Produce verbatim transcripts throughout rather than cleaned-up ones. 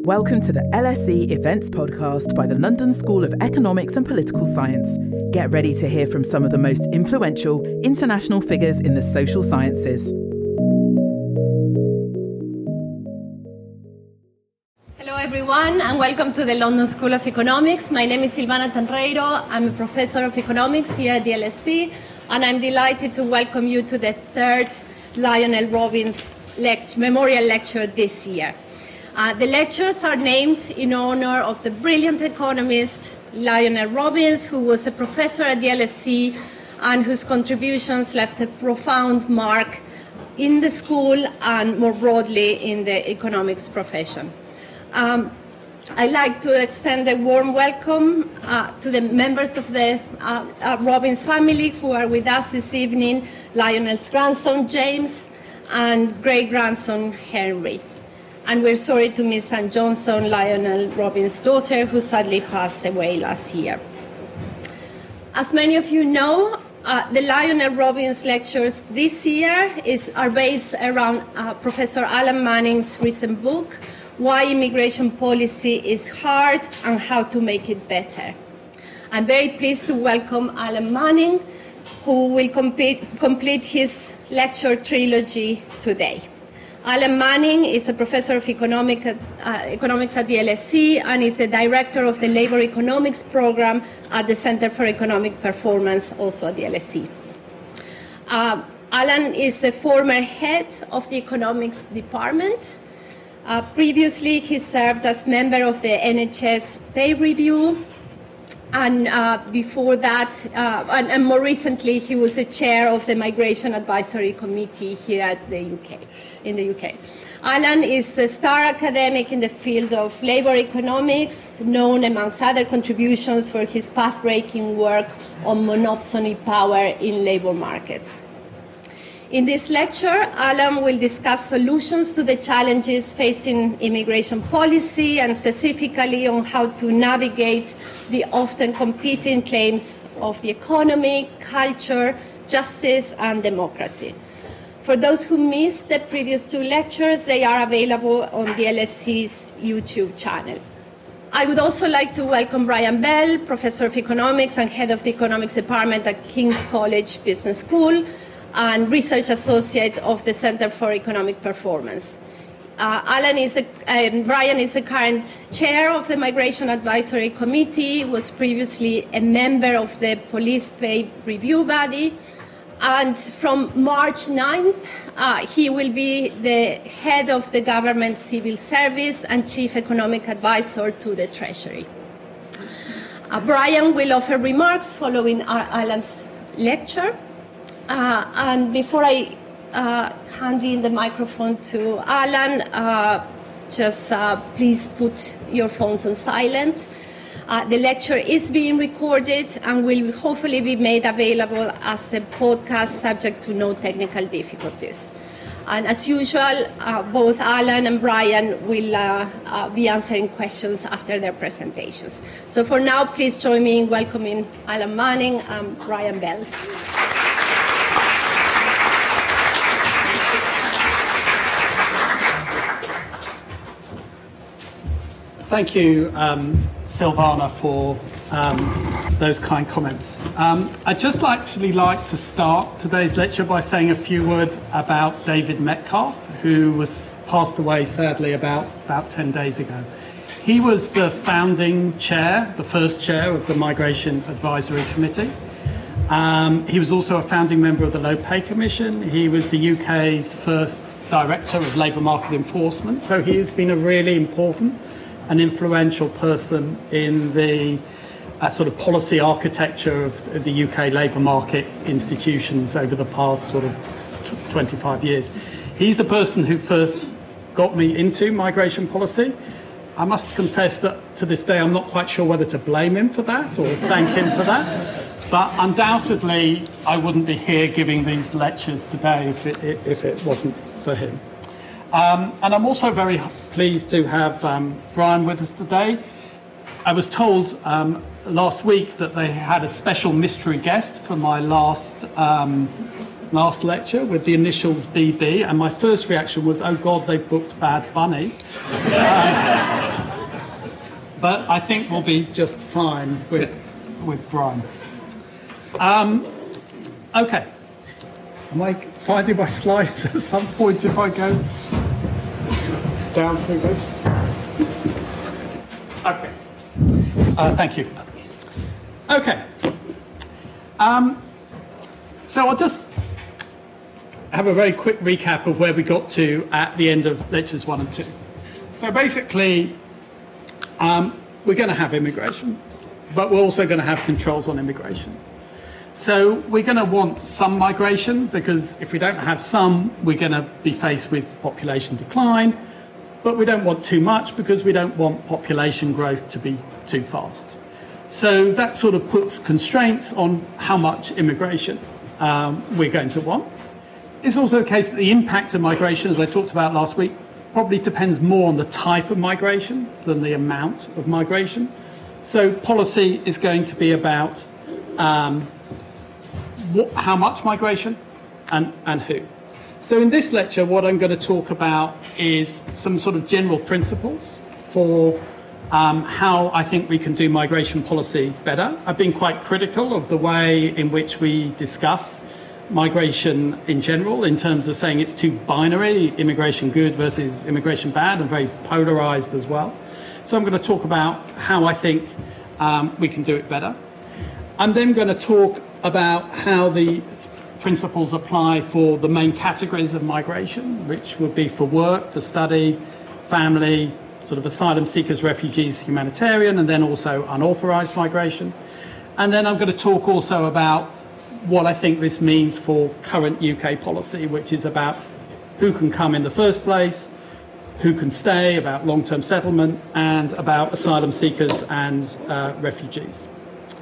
Welcome to the L S E Events Podcast by the London School of Economics and Political Science. Get ready to hear from some of the most influential international figures in the social sciences. Hello everyone and welcome to the London School of Economics. My name is Silvana Tenreiro. I'm a professor of economics here at the L S E and I'm delighted to welcome you to the third Lionel Robbins lect- Memorial Lecture this year. Uh, the lectures are named in honor of the brilliant economist Lionel Robbins, who was a professor at the L S E and whose contributions left a profound mark in the school and more broadly in the economics profession. Um, I'd like to extend a warm welcome uh, to the members of the uh, uh, Robbins family who are with us this evening, Lionel's grandson James and great-grandson Henry. And we're sorry to miss Ann Johnson, Lionel Robbins' daughter, who sadly passed away last year. As many of you know, uh, the Lionel Robbins lectures this year is, are based around uh, Professor Alan Manning's recent book, Why Immigration Policy is Hard and How to Make It Better. I'm very pleased to welcome Alan Manning, who will complete, complete his lecture trilogy today. Alan Manning is a professor of economic at, uh, economics at the L S E and is the director of the Labor Economics program at the Center for Economic Performance, also at the L S E. Uh, Alan is the former head of the economics department. Uh, previously, he served as member of the N H S Pay Review, and uh, before that, uh, and, and more recently, he was the chair of the Migration Advisory Committee here at the U K, in the U K. Alan is a star academic in the field of labor economics, known amongst other contributions for his path-breaking work on monopsony power in labor markets. In this lecture, Alan will discuss solutions to the challenges facing immigration policy and specifically on how to navigate the often competing claims of the economy, culture, justice, and democracy. For those who missed the previous two lectures, they are available on the L S E's YouTube channel. I would also like to welcome Brian Bell, Professor of Economics and Head of the Economics Department at King's College Business School, and Research Associate of the Center for Economic Performance. Uh, Alan is a, um, Brian is the current chair of the Migration Advisory Committee, was previously a member of the Police Pay Review Body, and from March ninth, uh, he will be the head of the Government Civil Service and Chief Economic Advisor to the Treasury. Uh, Brian will offer remarks following our, Alan's lecture. Uh, and before I uh, hand in the microphone to Alan, uh, just uh, please put your phones on silent. Uh, the lecture is being recorded and will hopefully be made available as a podcast subject to no technical difficulties. And as usual, uh, both Alan and Brian will uh, uh, be answering questions after their presentations. So for now, please join me in welcoming Alan Manning and Brian Bell. Thank you, um, Silvana, for um, those kind comments. Um, I'd just actually like to start today's lecture by saying a few words about David Metcalfe, who was passed away, sadly, about, about ten days ago. He was the founding chair, the first chair of the Migration Advisory Committee. Um, he was also a founding member of the Low Pay Commission. He was the U K's first director of labour market enforcement. So he has been a really important an influential person in the uh, sort of policy architecture of the U K labour market institutions over the past sort of twenty-five years. He's the person who first got me into migration policy. I must confess that to this day I'm not quite sure whether to blame him for that or thank him for that. But undoubtedly I wouldn't be here giving these lectures today if it, if it wasn't for him. Um, and I'm also very pleased to have um, Brian with us today. I was told um, last week that they had a special mystery guest for my last um, last lecture with the initials B B, and my first reaction was, oh God, they've booked Bad Bunny. um, but I think we'll be just fine with, with Brian. Um, okay. Am I finding my slides at some point if I go down through this? Okay. Uh, thank you. Okay. Um, so I'll just have a very quick recap of where we got to at the end of lectures one and two. So basically, um, we're going to have immigration, but we're also going to have controls on immigration. So we're going to want some migration, because if we don't have some, we're going to be faced with population decline, but we don't want too much because we don't want population growth to be too fast. So that sort of puts constraints on how much immigration um, we're going to want. It's also the case that the impact of migration, as I talked about last week, probably depends more on the type of migration than the amount of migration. So policy is going to be about um, what, how much migration and, and who. So in this lecture, what I'm going to talk about is some sort of general principles for um, how I think we can do migration policy better. I've been quite critical of the way in which we discuss migration in general, in terms of saying it's too binary, immigration good versus immigration bad, and very polarized as well. So I'm going to talk about how I think um, we can do it better. I'm then going to talk about how the principles apply for the main categories of migration, which would be for work, for study, family, sort of asylum seekers, refugees, humanitarian, and then also unauthorized migration. And then I'm going to talk also about what I think this means for current U K policy, which is about who can come in the first place, who can stay, about long-term settlement, and about asylum seekers and uh, refugees.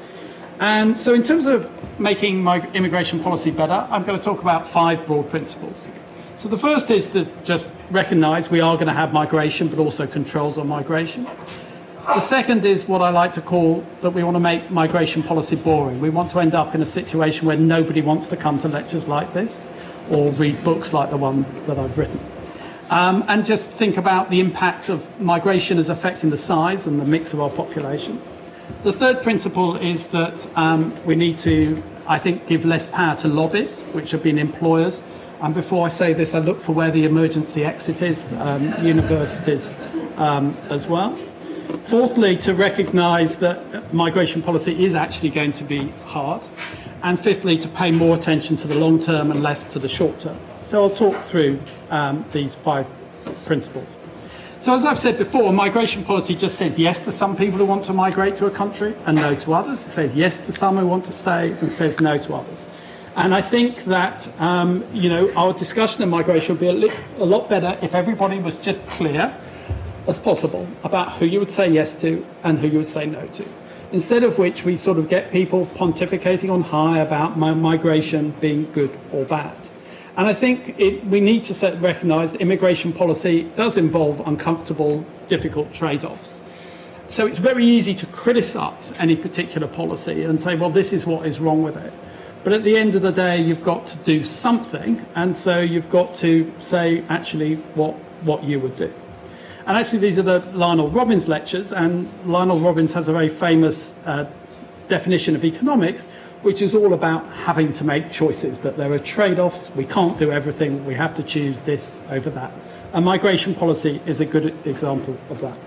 And so in terms of making my immigration policy better, I'm going to talk about five broad principles. So the first is to just recognise we are going to have migration, but also controls on migration. The second is what I like to call that we want to make migration policy boring. We want to end up in a situation where nobody wants to come to lectures like this or read books like the one that I've written. Um, and just think about the impact of migration as affecting the size and the mix of our population. The third principle is that um, we need to, I think, give less power to lobbies, which have been employers. And before I say this, I look for where the emergency exit is, um, universities um, as well. Fourthly, to recognise that migration policy is actually going to be hard. And fifthly, to pay more attention to the long term and less to the short term. So I'll talk through um, these five principles. So as I've said before, migration policy just says yes to some people who want to migrate to a country and no to others. It says yes to some who want to stay and says no to others. And I think that um, you know, our discussion of migration would be a, li- a lot better if everybody was just clear as possible about who you would say yes to and who you would say no to. Instead of which we sort of get people pontificating on high about migration being good or bad. And I think it, we need to set, recognise that immigration policy does involve uncomfortable, difficult trade-offs. So it's very easy to criticise any particular policy and say, well, this is what is wrong with it. But at the end of the day, you've got to do something. And so you've got to say, actually, what, what you would do. And actually, these are the Lionel Robbins lectures, and Lionel Robbins has a very famous uh, definition of economics, which is all about having to make choices, that there are trade-offs, we can't do everything, we have to choose this over that. And migration policy is a good example of that.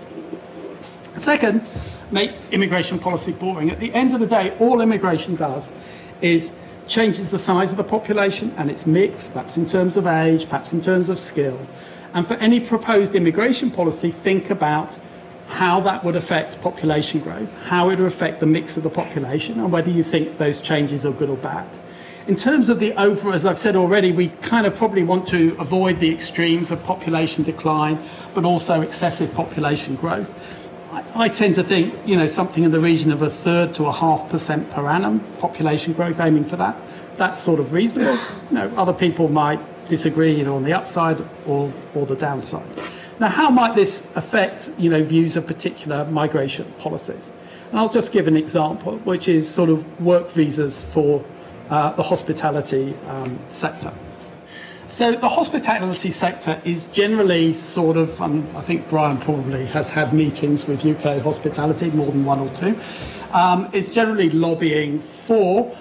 Second, make immigration policy boring. At the end of the day, all immigration does is changes the size of the population and its mix, perhaps in terms of age, perhaps in terms of skill. And for any proposed immigration policy, think about how that would affect population growth, how it would affect the mix of the population, and whether you think those changes are good or bad. In terms of the over, as I've said already, we kind of probably want to avoid the extremes of population decline, but also excessive population growth. I, I tend to think, you know, something in the region of a third to a half percent per annum population growth, aiming for that. That's sort of reasonable. You know, other people might disagree either on the upside or, or the downside. Now, how might this affect, you know, views of particular migration policies? And I'll just give an example, which is sort of work visas for uh, the hospitality um, sector. So the hospitality sector is generally sort of, um, I think Brian probably has had meetings with U K hospitality, more than one or two, um, is generally lobbying for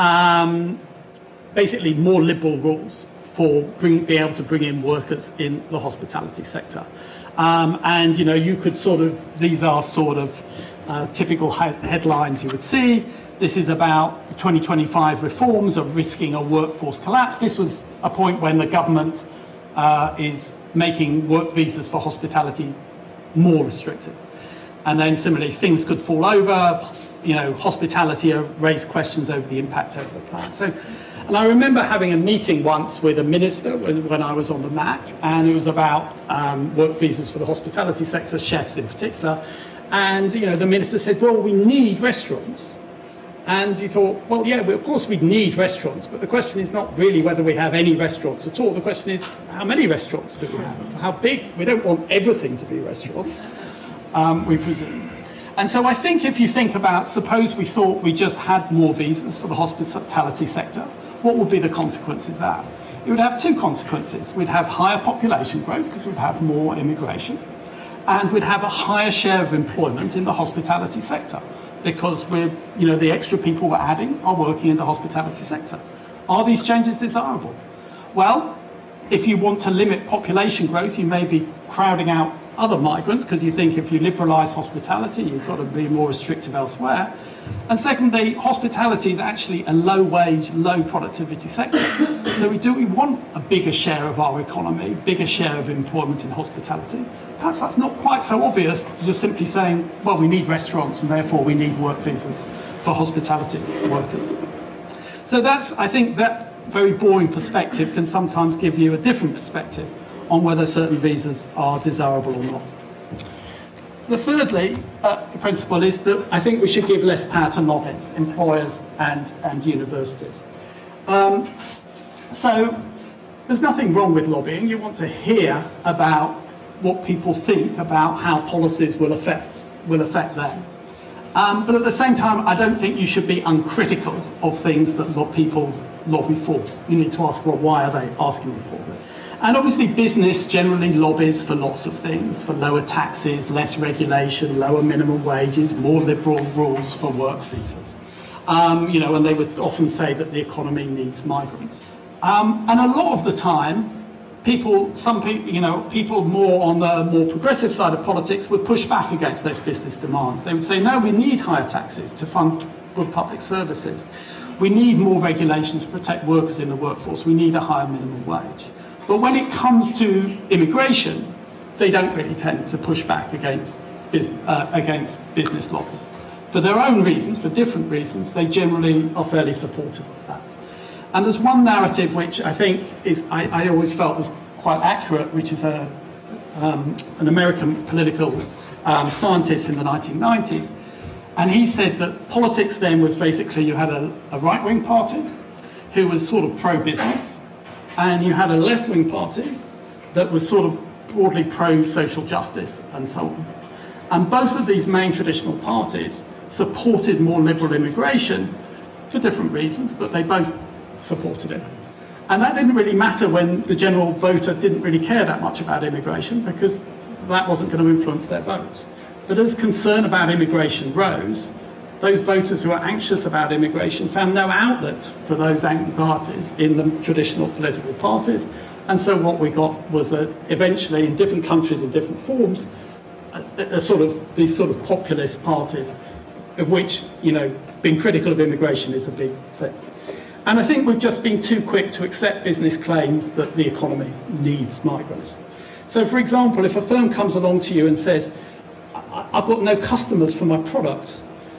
um, basically more liberal rules for bring, being able to bring in workers in the hospitality sector. Um, and, you know, you could sort of, these are sort of uh, typical he- headlines you would see. This is about the twenty twenty-five reforms of risking a workforce collapse. This was a point when the government uh, is making work visas for hospitality more restrictive. And then similarly, things could fall over. You know, hospitality raised questions over the impact over the plan. So, and I remember having a meeting once with a minister when I was on the M A C, and it was about um, work visas for the hospitality sector, chefs in particular. And, you know, the minister said, well, we need restaurants. And you thought, well, yeah, we, of course we need restaurants, but the question is not really whether we have any restaurants at all. The question is, how many restaurants do we have? How big? We don't want everything to be restaurants, um, we presume. And so I think if you think about, suppose we thought we just had more visas for the hospitality sector, what would be the consequences of that? It would have two consequences. We'd have higher population growth because we'd have more immigration, and we'd have a higher share of employment in the hospitality sector, because we're, you know, the extra people we're adding are working in the hospitality sector. Are these changes desirable? Well, if you want to limit population growth, you may be crowding out other migrants, because you think if you liberalise hospitality, you've got to be more restrictive elsewhere. And secondly, hospitality is actually a low-wage, low-productivity sector. So we do we want a bigger share of our economy, bigger share of employment in hospitality? Perhaps that's not quite so obvious to just simply saying, well, we need restaurants and therefore we need work visas for hospitality workers. So that's, I think, that very boring perspective can sometimes give you a different perspective on whether certain visas are desirable or not. The thirdly uh, principle is that I think we should give less power to lobbies, employers and, and universities. Um, so there's nothing wrong with lobbying. You want to hear about what people think about how policies will affect, will affect them. Um, but at the same time, I don't think you should be uncritical of things that lo- people lobby for. You need to ask, well, why are they asking for this? And obviously business generally lobbies for lots of things, for lower taxes, less regulation, lower minimum wages, more liberal rules for work visas. Um, you know, and they would often say that the economy needs migrants. Um, and a lot of the time, people, some people, you know, people more on the more progressive side of politics would push back against those business demands. They would say, no, we need higher taxes to fund good public services. We need more regulation to protect workers in the workforce. We need a higher minimum wage. But when it comes to immigration, they don't really tend to push back against, uh, against business lobbies. For their own reasons, for different reasons, they generally are fairly supportive of that. And there's one narrative which I think is, I, I always felt was quite accurate, which is a, um, an American political um, scientist in the nineteen nineties. And he said that politics then was basically you had a, a right-wing party who was sort of pro-business, and you had a left-wing party that was sort of broadly pro-social justice and so on. And both of these main traditional parties supported more liberal immigration for different reasons, but they both supported it. And that didn't really matter when the general voter didn't really care that much about immigration, because that wasn't going to influence their vote. But as concern about immigration rose, those voters who were anxious about immigration found no outlet for those anxieties in the traditional political parties. And so what we got was a, eventually, in different countries in different forms, a, a sort of these sort of populist parties, of which, you know, being critical of immigration is a big thing. And I think we've just been too quick to accept business claims that the economy needs migrants. So, for example, if a firm comes along to you and says, I've got no customers for my product,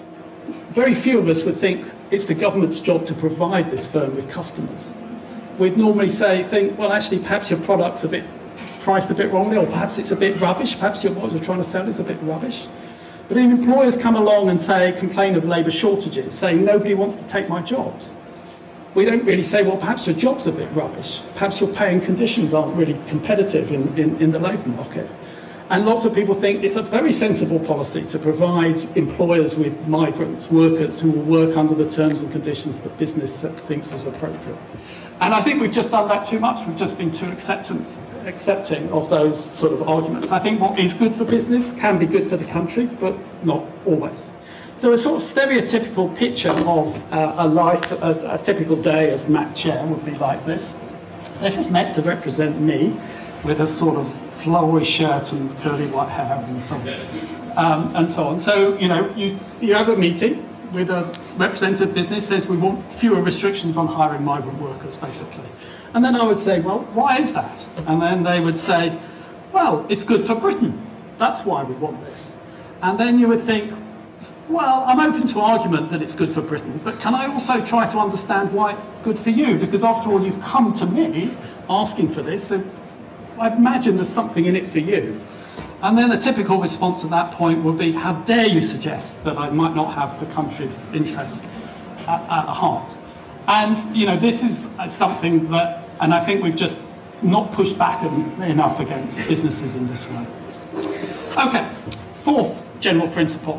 very few of us would think it's the government's job to provide this firm with customers. We'd normally say, think, well, actually, perhaps your product's a bit priced a bit wrongly, or perhaps it's a bit rubbish, perhaps what you're trying to sell is a bit rubbish. But if employers come along and say, complain of labour shortages, saying nobody wants to take my jobs, we don't really say, well, perhaps your job's a bit rubbish. Perhaps your pay and conditions aren't really competitive in, in, in the labour market. And lots of people think it's a very sensible policy to provide employers with migrants, workers who will work under the terms and conditions that business thinks is appropriate. And I think we've just done that too much. We've just been too acceptance, accepting of those sort of arguments. I think what is good for business can be good for the country, but not always. So a sort of stereotypical picture of uh, a life, a, a typical day as M A C chair would be like this. This is meant to represent me with a sort of flowery shirt and curly white hair and so on. Um, and so on. So, you know, you, you have a meeting with a representative business, says we want fewer restrictions on hiring migrant workers, basically. And then I would say, well, why is that? And then they would say, well, it's good for Britain. That's why we want this. And then you would think, well, I'm open to argument that it's good for Britain, but can I also try to understand why it's good for you? Because after all, you've come to me asking for this, so I imagine there's something in it for you. And then a typical response at that point would be, how dare you suggest that I might not have the country's interests at, at heart? And, you know, this is something that, and I think we've just not pushed back enough against businesses in this way. Okay, fourth general principle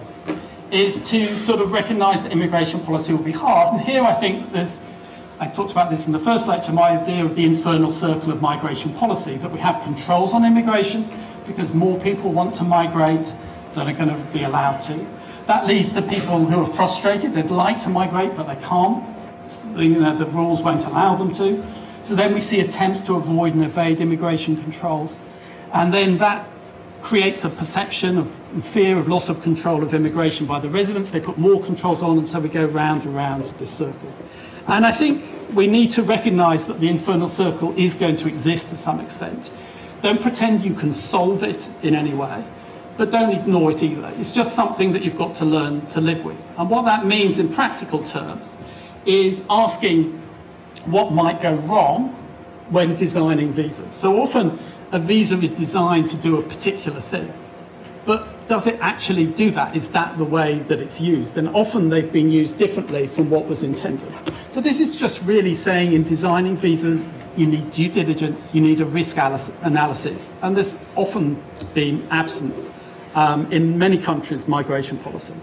is to sort of recognise that immigration policy will be hard. And here I think there's, I talked about this in the first lecture, my idea of the infernal circle of migration policy, that we have controls on immigration, because more people want to migrate than are going to be allowed to. That leads to people who are frustrated. They'd like to migrate, but they can't. The, you know, the rules won't allow them to. So then we see attempts to avoid and evade immigration controls. And then that creates a perception of fear of loss of control of immigration by the residents. They put more controls on, and so we go round and round this circle. And I think we need to recognise that the infernal circle is going to exist to some extent. Don't pretend you can solve it in any way, but don't ignore it either. It's just something that you've got to learn to live with. And what that means in practical terms is asking what might go wrong when designing visas. So often a visa is designed to do a particular thing, but does it actually do that? Is that the way that it's used? And often they've been used differently from what was intended. So this is just really saying in designing visas, you need due diligence, you need a risk analysis, and this often been absent um, in many countries' migration policy.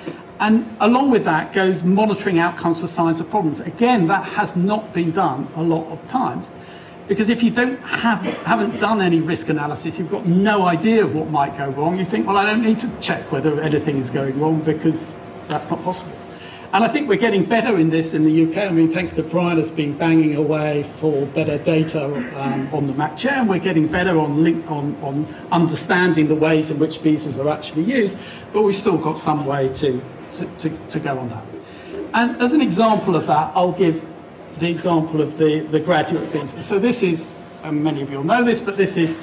And along with that goes monitoring outcomes for signs of problems. Again, that has not been done a lot of times, because if you don't have, haven't done any risk analysis, you've got no idea of what might go wrong. You think, well, I don't need to check whether anything is going wrong because that's not possible. And I think we're getting better in this in the U K. I mean, thanks to Brian has been banging away for better data um, on the M A C chair, and we're getting better on, link, on, on understanding the ways in which visas are actually used, but we've still got some way to, to, to, to go on that. And as an example of that, I'll give the example of the, the graduate visa. So this is, um, many of you will know this, but this is,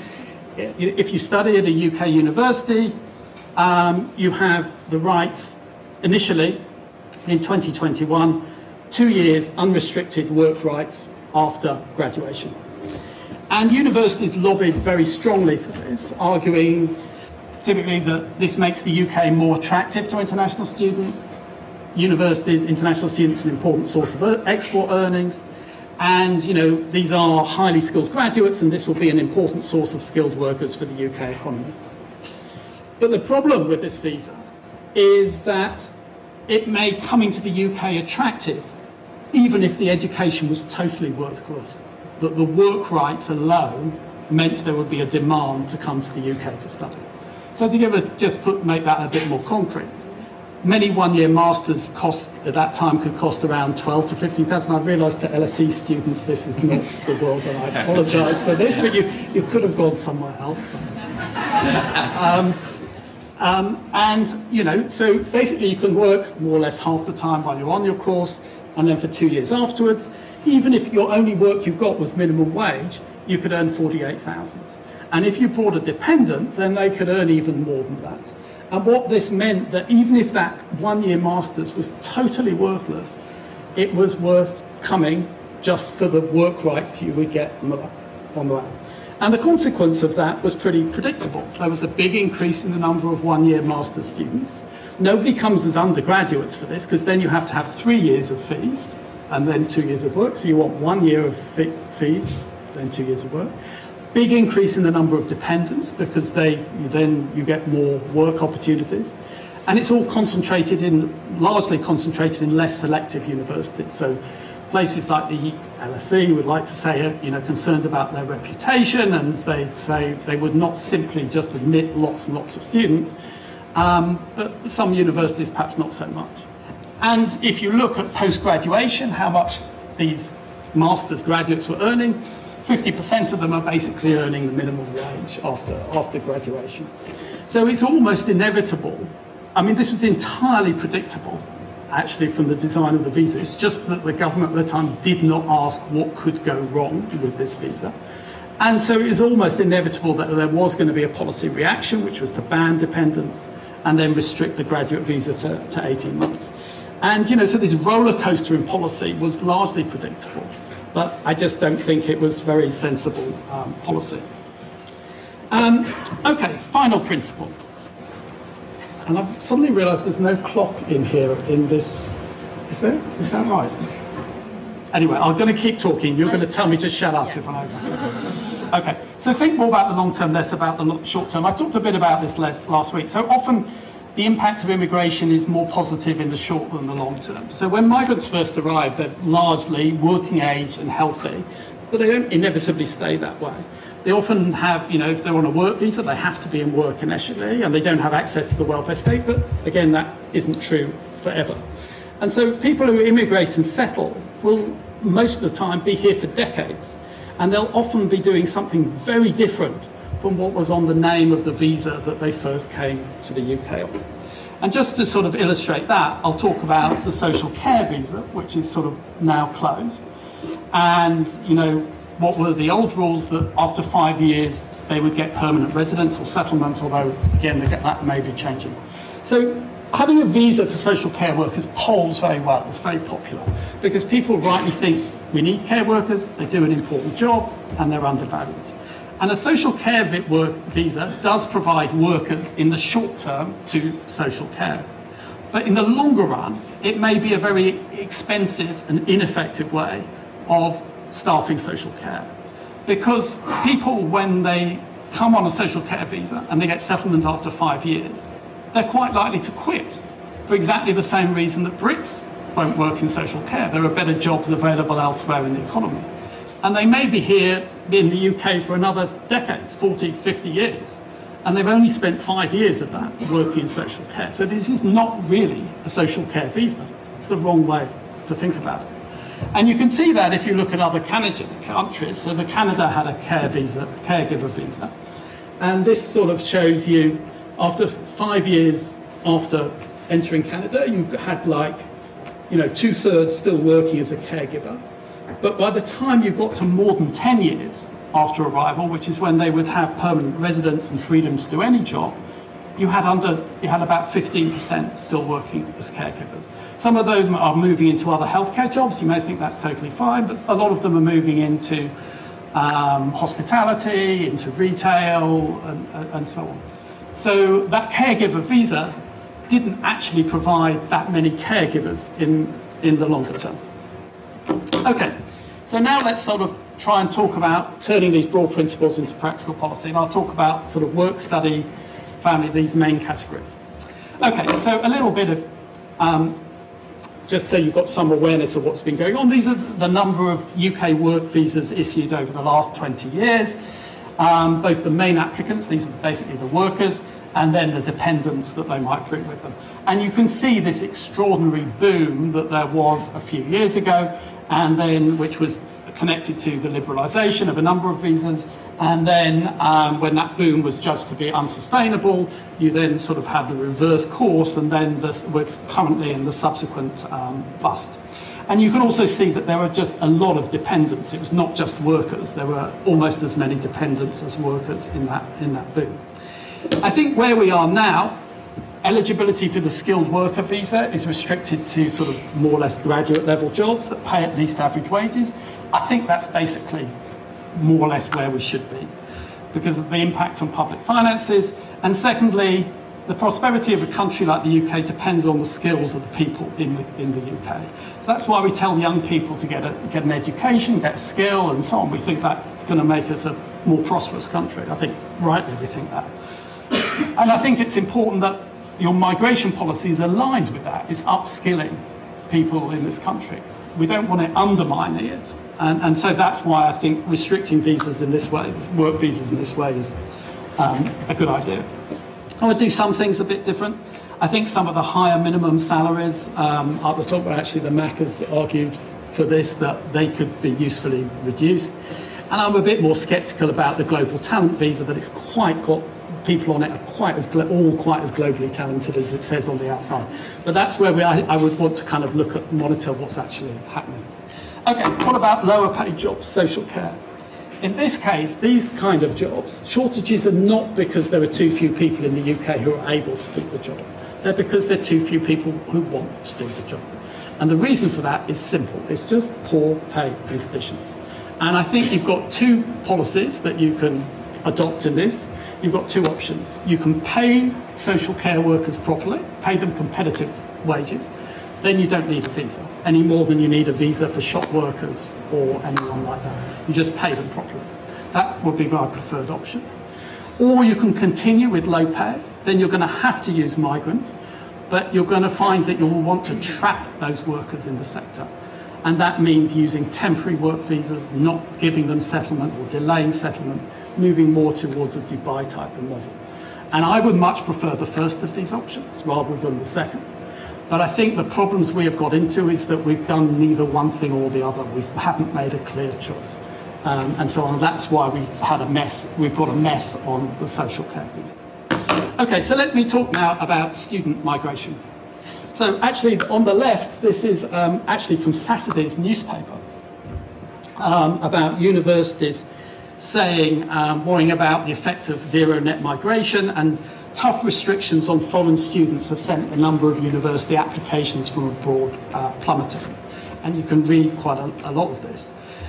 if you study at a U K university, um, you have the rights initially, in twenty twenty-one, two years unrestricted work rights after graduation. And universities lobbied very strongly for this, arguing typically that this makes the U K more attractive to international students. Universities, international students, an important source of export earnings. And, you know, these are highly skilled graduates, and this will be an important source of skilled workers for the U K economy. But the problem with this visa is that it made coming to the U K attractive, even if the education was totally worthless. That the work rights alone meant there would be a demand to come to the U K to study. So to give a, just put, make that a bit more concrete, many one-year masters cost at that time could cost around twelve to fifteen thousand. I've realised to L S E students this is not the world, and I apologise for this, but you, you could have gone somewhere else. Um, Um, and, you know, so basically you can work more or less half the time while you're on your course, and then for two years afterwards, even if your only work you got was minimum wage, you could earn forty-eight thousand. And if you brought a dependent, then they could earn even more than that. And what this meant, that even if that one-year master's was totally worthless, it was worth coming just for the work rights you would get on the, on the land. And the consequence of that was pretty predictable. There was a big increase in the number of one-year master's students. Nobody comes as undergraduates for this, because then you have to have three years of fees and then two years of work. So you want one year of fees, then two years of work. Big increase in the number of dependents, because they then you get more work opportunities. And it's all concentrated in, largely concentrated in less selective universities. So places like the L S E would like to say, are, you know, concerned about their reputation, and they'd say they would not simply just admit lots and lots of students. Um, but some universities perhaps not so much. And if you look at post-graduation, how much these master's graduates were earning, fifty percent of them are basically earning the minimum wage after, after graduation. So it's almost inevitable. I mean, this was entirely predictable, actually, from the design of the visa. It's just that the government at the time did not ask what could go wrong with this visa. And so it was almost inevitable that there was going to be a policy reaction, which was to ban dependents and then restrict the graduate visa to, to eighteen months. And, you know, so this roller coaster in policy was largely predictable, but I just don't think it was very sensible um, policy. Um, okay, final principle. And I've suddenly realised there's no clock in here in this. Is there? Is that right? Anyway, I'm going to keep talking. You're going to tell me to shut up if I over. Okay, so think more about the long term, less about the short term. I talked a bit about this last week. So often the impact of immigration is more positive in the short than the long term. So when migrants first arrive, they're largely working age and healthy, but they don't inevitably stay that way. They often have, you know, if they're on a work visa, they have to be in work initially, and they don't have access to the welfare state, but again, that isn't true forever. And so people who immigrate and settle will most of the time be here for decades, and they'll often be doing something very different from what was on the name of the visa that they first came to the U K on. And just to sort of illustrate that, I'll talk about the social care visa, which is sort of now closed. And, you know, what were the old rules that after five years they would get permanent residence or settlement, although, again, that may be changing. So having a visa for social care workers polls very well. It's very popular because people rightly think we need care workers, they do an important job, and they're undervalued. And a social care visa does provide workers in the short term to social care. But in the longer run, it may be a very expensive and ineffective way of staffing social care. Because people, when they come on a social care visa and they get settlement after five years, they're quite likely to quit for exactly the same reason that Brits won't work in social care. There are better jobs available elsewhere in the economy. And they may be here in the U K for another decades, forty, fifty years, and they've only spent five years of that working in social care. So this is not really a social care visa. It's the wrong way to think about it. And you can see that if you look at other Canadian countries. So the Canada had a care visa, a caregiver visa. And this sort of shows you, after five years after entering Canada, you had like, you know, two-thirds still working as a caregiver. But by the time you got to more than ten years after arrival, which is when they would have permanent residence and freedom to do any job, you had under you had about fifteen percent still working as caregivers. Some of them are moving into other healthcare jobs. You may think that's totally fine, but a lot of them are moving into um, hospitality, into retail, and, and so on. So that caregiver visa didn't actually provide that many caregivers in, in the longer term. Okay, so now let's sort of try and talk about turning these broad principles into practical policy, and I'll talk about sort of work, study, family, these main categories. Okay, so a little bit of, um, just so you've got some awareness of what's been going on. These are the number of U K work visas issued over the last twenty years. Um, both the main applicants, these are basically the workers, and then the dependents that they might bring with them. And you can see this extraordinary boom that there was a few years ago, and then which was connected to the liberalisation of a number of visas. And then um, when that boom was judged to be unsustainable, you then sort of had the reverse course, and then this, we're currently in the subsequent um, bust. And you can also see that there were just a lot of dependents. It was not just workers. There were almost as many dependents as workers in that, in that boom. I think where we are now, eligibility for the skilled worker visa is restricted to sort of more or less graduate level jobs that pay at least average wages. I think that's basically more or less where we should be because of the impact on public finances. And secondly, the prosperity of a country like the U K depends on the skills of the people in the, in the U K. So that's why we tell young people to get, a, get an education, get a skill and so on. We think that's going to make us a more prosperous country. I think rightly we think that. And I think it's important that your migration policy is aligned with that. It's upskilling people in this country. we don't want to undermine it. And, and so that's why I think restricting visas in this way, work visas in this way, is um, a good idea. I would do some things a bit different. I think some of the higher minimum salaries, um, at the top where actually the M A C has argued for this, that they could be usefully reduced. And I'm a bit more sceptical about the global talent visa, that it's quite got people on it are quite as all quite as globally talented as it says on the outside. But that's where we, I, I would want to kind of look at, monitor what's actually happening. Okay, what about lower paid jobs, social care? In this case, these kind of jobs, shortages are not because there are too few people in the U K who are able to do the job. They're because there are too few people who want to do the job. And the reason for that is simple. It's just poor pay and conditions. And I think you've got two policies that you can adopt in this. You've got two options. You can pay social care workers properly, pay them competitive wages. Then you don't need a visa any more than you need a visa for shop workers or anyone like that. You just pay them properly. That would be my preferred option. Or you can continue with low pay. Then you're going to have to use migrants, but you're going to find that you will want to trap those workers in the sector. And that means using temporary work visas, not giving them settlement or delaying settlement, moving more towards a Dubai type of model. And I would much prefer the first of these options rather than the second. But I think the problems we have got into is that we've done neither one thing or the other. We haven't made a clear choice. Um, and so on. That's why we've had a mess. We've got a mess on the social care visa. Okay, so let me talk now about student migration. So actually, on the left, this is um, actually from Saturday's newspaper um, about universities saying, um, worrying about the effect of zero net migration, and tough restrictions on foreign students have sent a number of university applications from abroad uh, plummeting. And you can read quite a, a lot of this.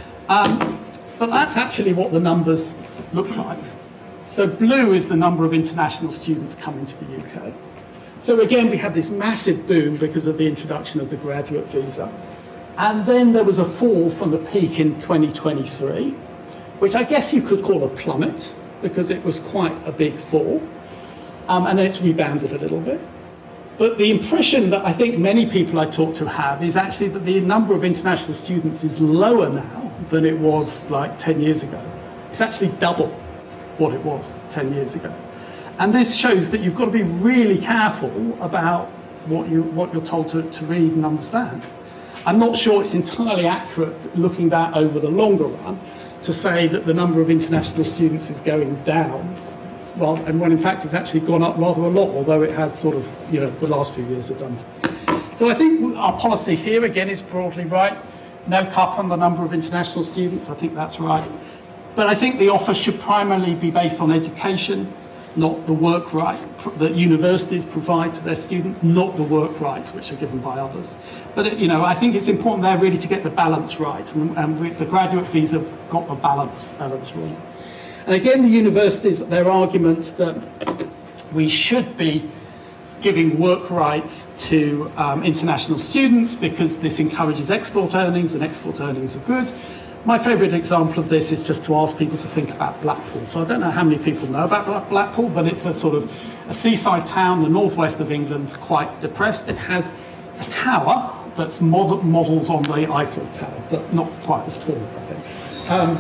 Um, but that's actually what the numbers look like. So blue is the number of international students coming to the U K. So again, we had this massive boom because of the introduction of the graduate visa. And then there was a fall from the peak in twenty twenty-three, which I guess you could call a plummet because it was quite a big fall. Um, and then it's rebounded a little bit. But the impression that I think many people I talk to have is actually that the number of international students is lower now than it was like ten years ago. It's actually double what it was ten years ago. And this shows that you've got to be really careful about what, you, what you're told to, to read and understand. I'm not sure it's entirely accurate looking back over the longer run to say that the number of international students is going down, well, and when in fact it's actually gone up rather a lot, although it has sort of, you know, the last few years have done that. So I think our policy here again is broadly right. No cap on the number of international students, I think that's right. But I think the offer should primarily be based on education, not the work right that universities provide to their students, not the work rights which are given by others. But, you know, I think it's important there really to get the balance right, and, and we, the graduate visa got the balance, balance wrong. And again, the universities, their argument that we should be giving work rights to um, international students because this encourages export earnings, and export earnings are good. My favourite example of this is just to ask people to think about Blackpool. So I don't know how many people know about Blackpool, but it's a sort of a seaside town, the northwest of England, quite depressed. It has a tower that's mod- modelled on the Eiffel Tower, but not quite as tall, I think. Um,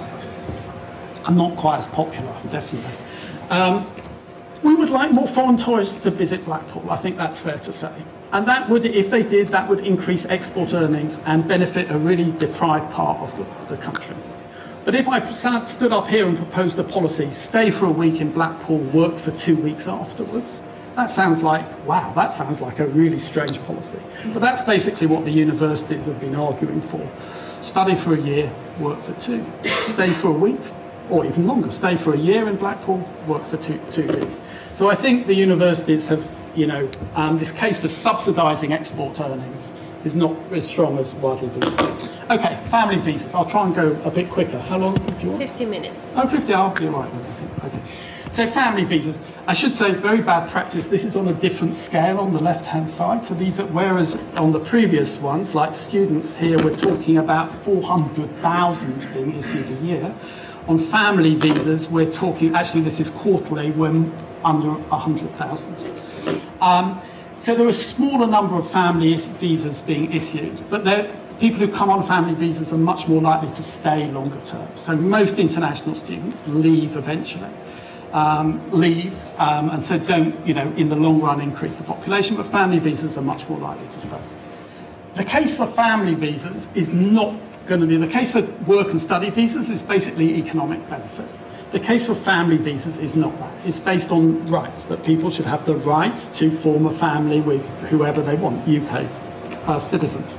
and not quite as popular, definitely. Um, we would like more foreign tourists to visit Blackpool. I think that's fair to say. And that would, if they did, that would increase export earnings and benefit a really deprived part of the, the country. But if I stood up here and proposed a policy, stay for a week in Blackpool, work for two weeks afterwards, that sounds like, wow, that sounds like a really strange policy. But that's basically what the universities have been arguing for. Study for a year, work for two. Stay for a week, or even longer. Stay for a year in Blackpool, work for two, two years. So I think the universities have, you know, um, this case for subsidising export earnings is not as strong as widely believed. Okay, family visas. I'll try and go a bit quicker. How long do you want? fifty minutes. Oh, fifty, I'll be all right then. Okay. So family visas. I should say, very bad practice. This is on a different scale on the left-hand side. So these are, whereas on the previous ones, like students here, we're talking about four hundred thousand being issued a year. On family visas, we're talking, actually this is quarterly, we're under one hundred thousand. Um, so there are a smaller number of family visas being issued, but People who come on family visas are much more likely to stay longer term. So most international students leave eventually, um, leave, um, and so don't, you know, in the long run increase the population, but family visas are much more likely to stay. The case for family visas is not going to be, the case for work and study visas is basically economic benefit. The case for family visas is not that. It's based on rights, that people should have the right to form a family with whoever they want, U K uh, citizens.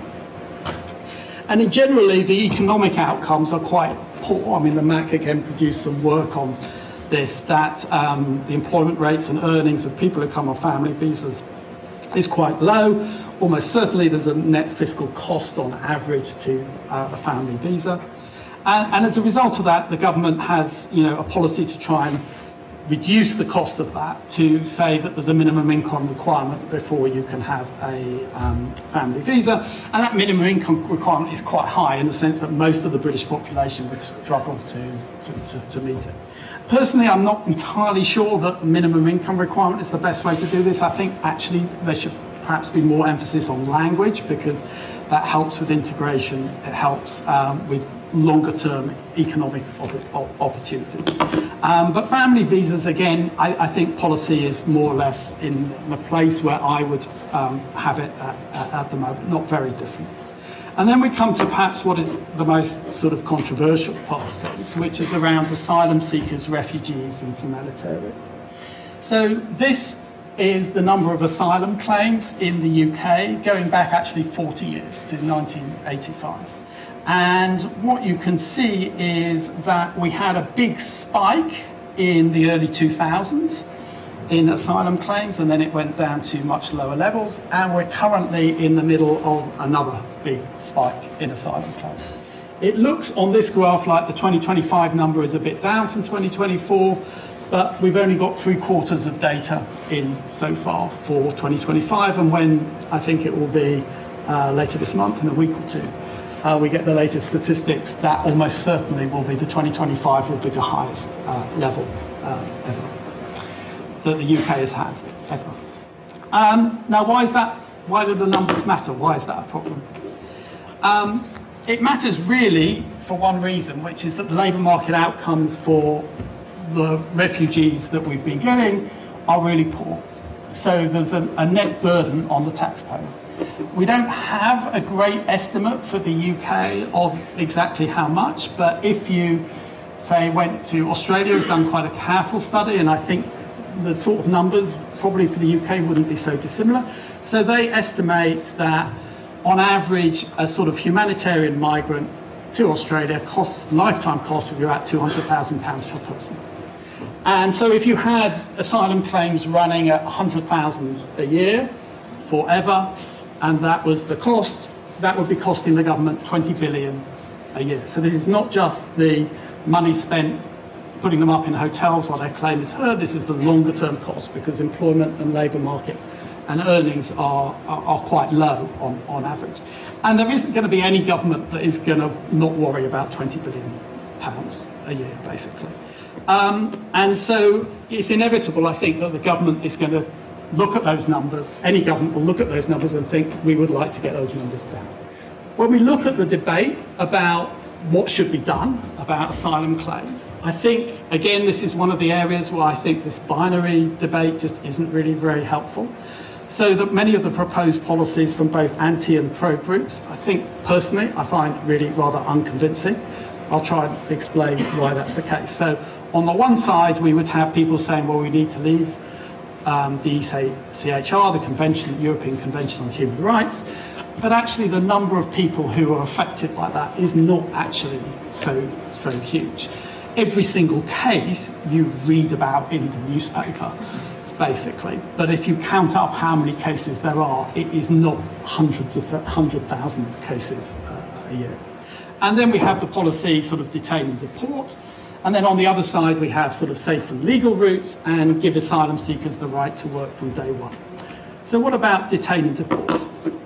And in generally, the economic outcomes are quite poor. I mean, the M A C again produced some work on this, that um, the employment rates and earnings of people who come on family visas is quite low. Almost certainly there's a net fiscal cost on average to uh, a family visa. And, and as a result of that, the government has, you know, a policy to try and reduce the cost of that, to say that there's a minimum income requirement before you can have a um, family visa. And that minimum income requirement is quite high in the sense that most of the British population would struggle to, to, to, to meet it. Personally, I'm not entirely sure that the minimum income requirement is the best way to do this. I think actually there should perhaps be more emphasis on language, because that helps with integration. It helps um, with longer term economic op- opportunities. Um, but family visas, again, I, I think policy is more or less in the place where I would um, have it at, at, at the moment, not very different. And then we come to perhaps what is the most sort of controversial part of things, which is around asylum seekers, refugees and humanitarian. So this is the number of asylum claims in the U K, going back actually forty years to nineteen eighty-five. And what you can see is that we had a big spike in the early two thousands in asylum claims, and then it went down to much lower levels, and we're currently in the middle of another big spike in asylum claims. It looks on this graph like the twenty twenty-five number is a bit down from twenty twenty-four, but we've only got three quarters of data in so far for twenty twenty-five, and when I think it will be uh, later this month, in a week or two, uh, we get the latest statistics, that almost certainly will be the twenty twenty-five will be the highest uh, level uh, ever that the U K has had, ever. Um, now, why is that? Why do the numbers matter? Why is that a problem? Um, it matters really for one reason, which is that the labour market outcomes for the refugees that we've been getting are really poor. So there's a, a net burden on the taxpayer. We don't have a great estimate for the U K of exactly how much, but if you, say, went to Australia, has done quite a careful study, and I think the sort of numbers probably for the U K wouldn't be so dissimilar. So they estimate that on average, a sort of humanitarian migrant to Australia costs, lifetime cost would be about two hundred thousand pounds per person. And so if you had asylum claims running at one hundred thousand a year forever, and that was the cost, that would be costing the government twenty billion a year. So this is not just the money spent putting them up in hotels while their claim is heard. This is the longer term cost, because employment and labour market and earnings are, are, are quite low on, on average. And there isn't going to be any government that is going to not worry about twenty billion pounds a year, basically. Um, and so it's inevitable, I think, that the government is going to look at those numbers. Any government will look at those numbers and think, we would like to get those numbers down. When we look at the debate about what should be done about asylum claims, I think, again, this is one of the areas where I think this binary debate just isn't really very helpful. So that many of the proposed policies from both anti and pro groups, I think, personally, I find really rather unconvincing. I'll try and explain why that's the case. So on the one side, we would have people saying, well, we need to leave um, the C H R, the Convention, European Convention on Human Rights. But actually, the number of people who are affected by that is not actually so, so huge. Every single case you read about in the newspaper, basically. But if you count up how many cases there are, it is not hundreds of, hundred thousand cases uh, a year. And then we have the policy sort of detain and deport. And then on the other side, we have sort of safe and legal routes and give asylum seekers the right to work from day one. So what about detain and deport?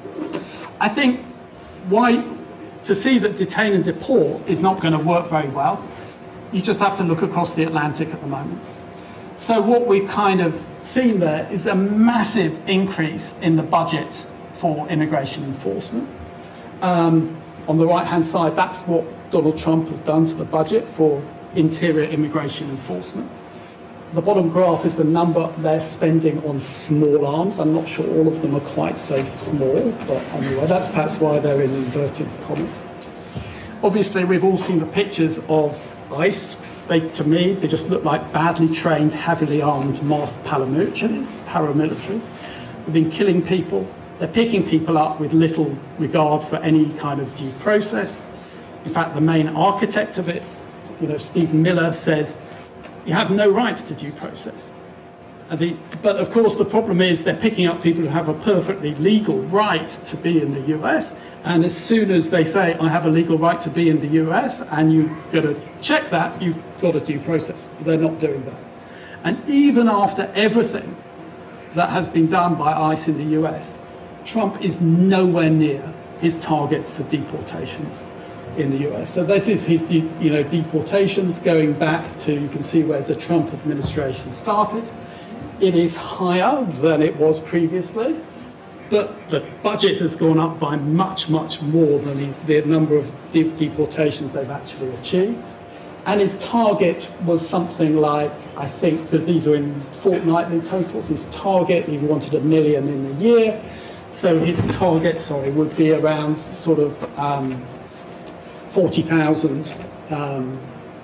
I think why, to see that detain and deport is not going to work very well, you just have to look across the Atlantic at the moment. So what we've kind of seen there is a massive increase in the budget for immigration enforcement. um, on the right-hand side, that's what Donald Trump has done to the budget for interior immigration enforcement. The bottom graph is the number they're spending on small arms. I'm not sure all of them are quite so small, but anyway, that's perhaps why they're in inverted commas. Obviously, we've all seen the pictures of ICE. They, to me, they just look like badly trained, heavily armed masked paramilitaries. paramilitaries. They've been killing people. They're picking people up with little regard for any kind of due process. In fact, the main architect of it, you know, Stephen Miller, says you have no rights to due process. And the, but of course, the problem is they're picking up people who have a perfectly legal right to be in the U S. And as soon as they say, I have a legal right to be in the U S, and you've got to check that, you've got a due process. But they're not doing that. And even after everything that has been done by ICE in the U S, Trump is nowhere near his target for deportations in the U S. So this is his, de- you know, deportations going back to, you can see where the Trump administration started. It is higher than it was previously, but the budget has gone up by much, much more than the, the number of de- deportations they've actually achieved. And his target was something like, I think, because these are in fortnightly totals, his target, he wanted a million in a year. So his target, sorry, would be around sort of um, forty thousand um,